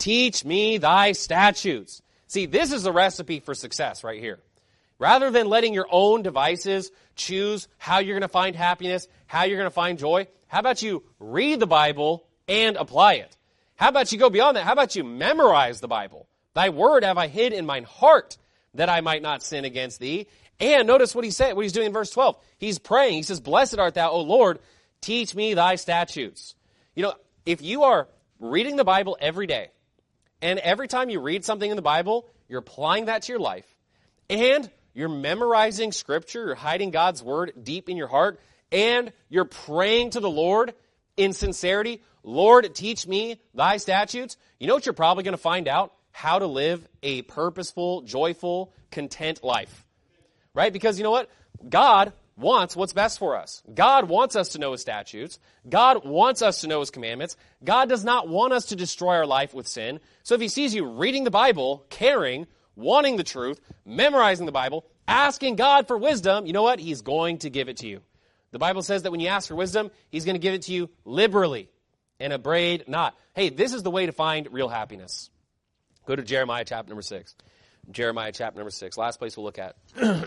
[SPEAKER 3] teach me thy statutes. See, this is the recipe for success right here. Rather than letting your own devices choose how you're going to find happiness, how you're going to find joy, how about you read the Bible and apply it? How about you go beyond that? How about you memorize the Bible? Thy word have I hid in mine heart, that I might not sin against thee. And notice what he said, what he's doing in verse twelve. He's praying. He says, blessed art thou, O Lord, teach me thy statutes. You know, if you are reading the Bible every day, and every time you read something in the Bible, you're applying that to your life, and you're memorizing Scripture, you're hiding God's word deep in your heart, and you're praying to the Lord in sincerity, Lord, teach me thy statutes. You know what you're probably going to find out? How to live a purposeful, joyful, content life. Right? Because you know what? God wants what's best for us. God wants us to know His statutes. God wants us to know His commandments. God does not want us to destroy our life with sin. So if He sees you reading the Bible, caring, wanting the truth, memorizing the Bible, asking God for wisdom, you know what? He's going to give it to you. The Bible says that when you ask for wisdom, He's going to give it to you liberally and upbraid not. Hey, this is the way to find real happiness. Go to Jeremiah chapter number six. Jeremiah chapter number six. Last place we'll look at.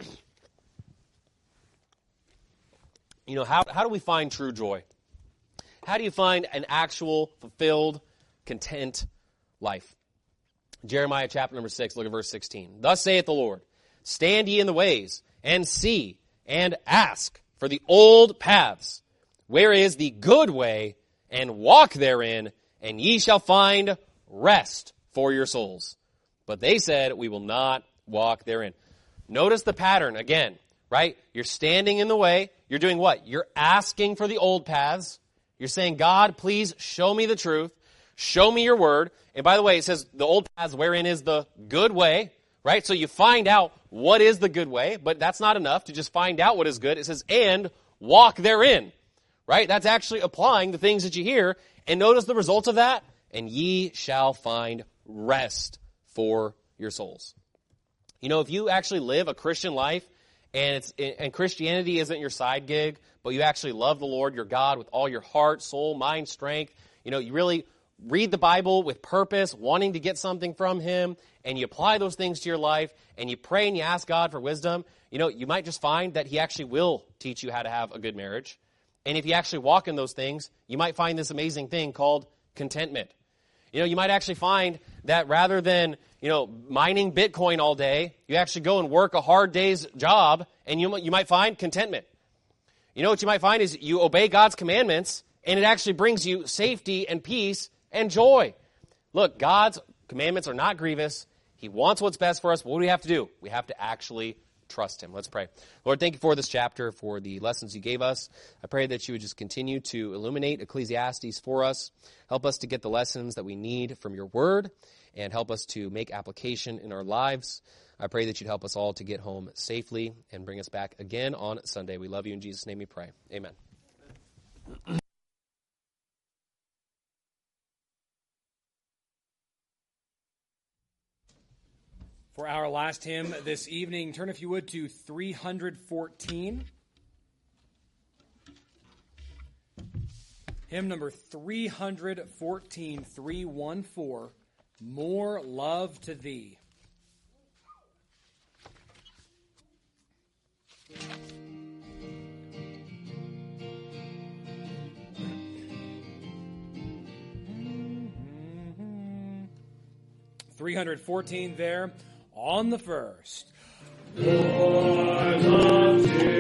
[SPEAKER 3] You know, how, how do we find true joy? How do you find an actual, fulfilled, content life? Jeremiah chapter number six, look at verse sixteen. Thus saith the Lord, stand ye in the ways, and see, and ask for the old paths, where is the good way, and walk therein, and ye shall find rest for your souls. But they said, we will not walk therein. Notice the pattern again, right? You're standing in the way. You're doing what? You're asking for the old paths. You're saying, God, please show me the truth. Show me your word. And by the way, it says the old paths wherein is the good way, right? So you find out what is the good way, but that's not enough to just find out what is good. It says, and walk therein, right? That's actually applying the things that you hear. And notice the result of that. And ye shall find rest for your souls. You know, if you actually live a Christian life, and it's and Christianity isn't your side gig, but you actually love the Lord, your God, with all your heart, soul, mind, strength, you know, you really read the Bible with purpose, wanting to get something from Him, and you apply those things to your life, and you pray and you ask God for wisdom, you know, you might just find that He actually will teach you how to have a good marriage. And if you actually walk in those things, you might find this amazing thing called contentment. You know, you might actually find that rather than, you know, mining Bitcoin all day, you actually go and work a hard day's job, and you, you might find contentment. You know what you might find is you obey God's commandments, and it actually brings you safety and peace and joy. Look, God's commandments are not grievous. He wants what's best for us. What do we have to do? We have to actually trust Him. Let's pray. Lord, thank you for this chapter, for the lessons you gave us. I pray that you would just continue to illuminate Ecclesiastes for us. Help us to get the lessons that we need from your word, and help us to make application in our lives. I pray that you'd help us all to get home safely and bring us back again on Sunday. We love you. In Jesus' name we pray. Amen.
[SPEAKER 1] For our last hymn this evening, turn if you would to three fourteen. Hymn number three fourteen, three one four, More Love to Thee. three fourteen there on the first.
[SPEAKER 2] More love to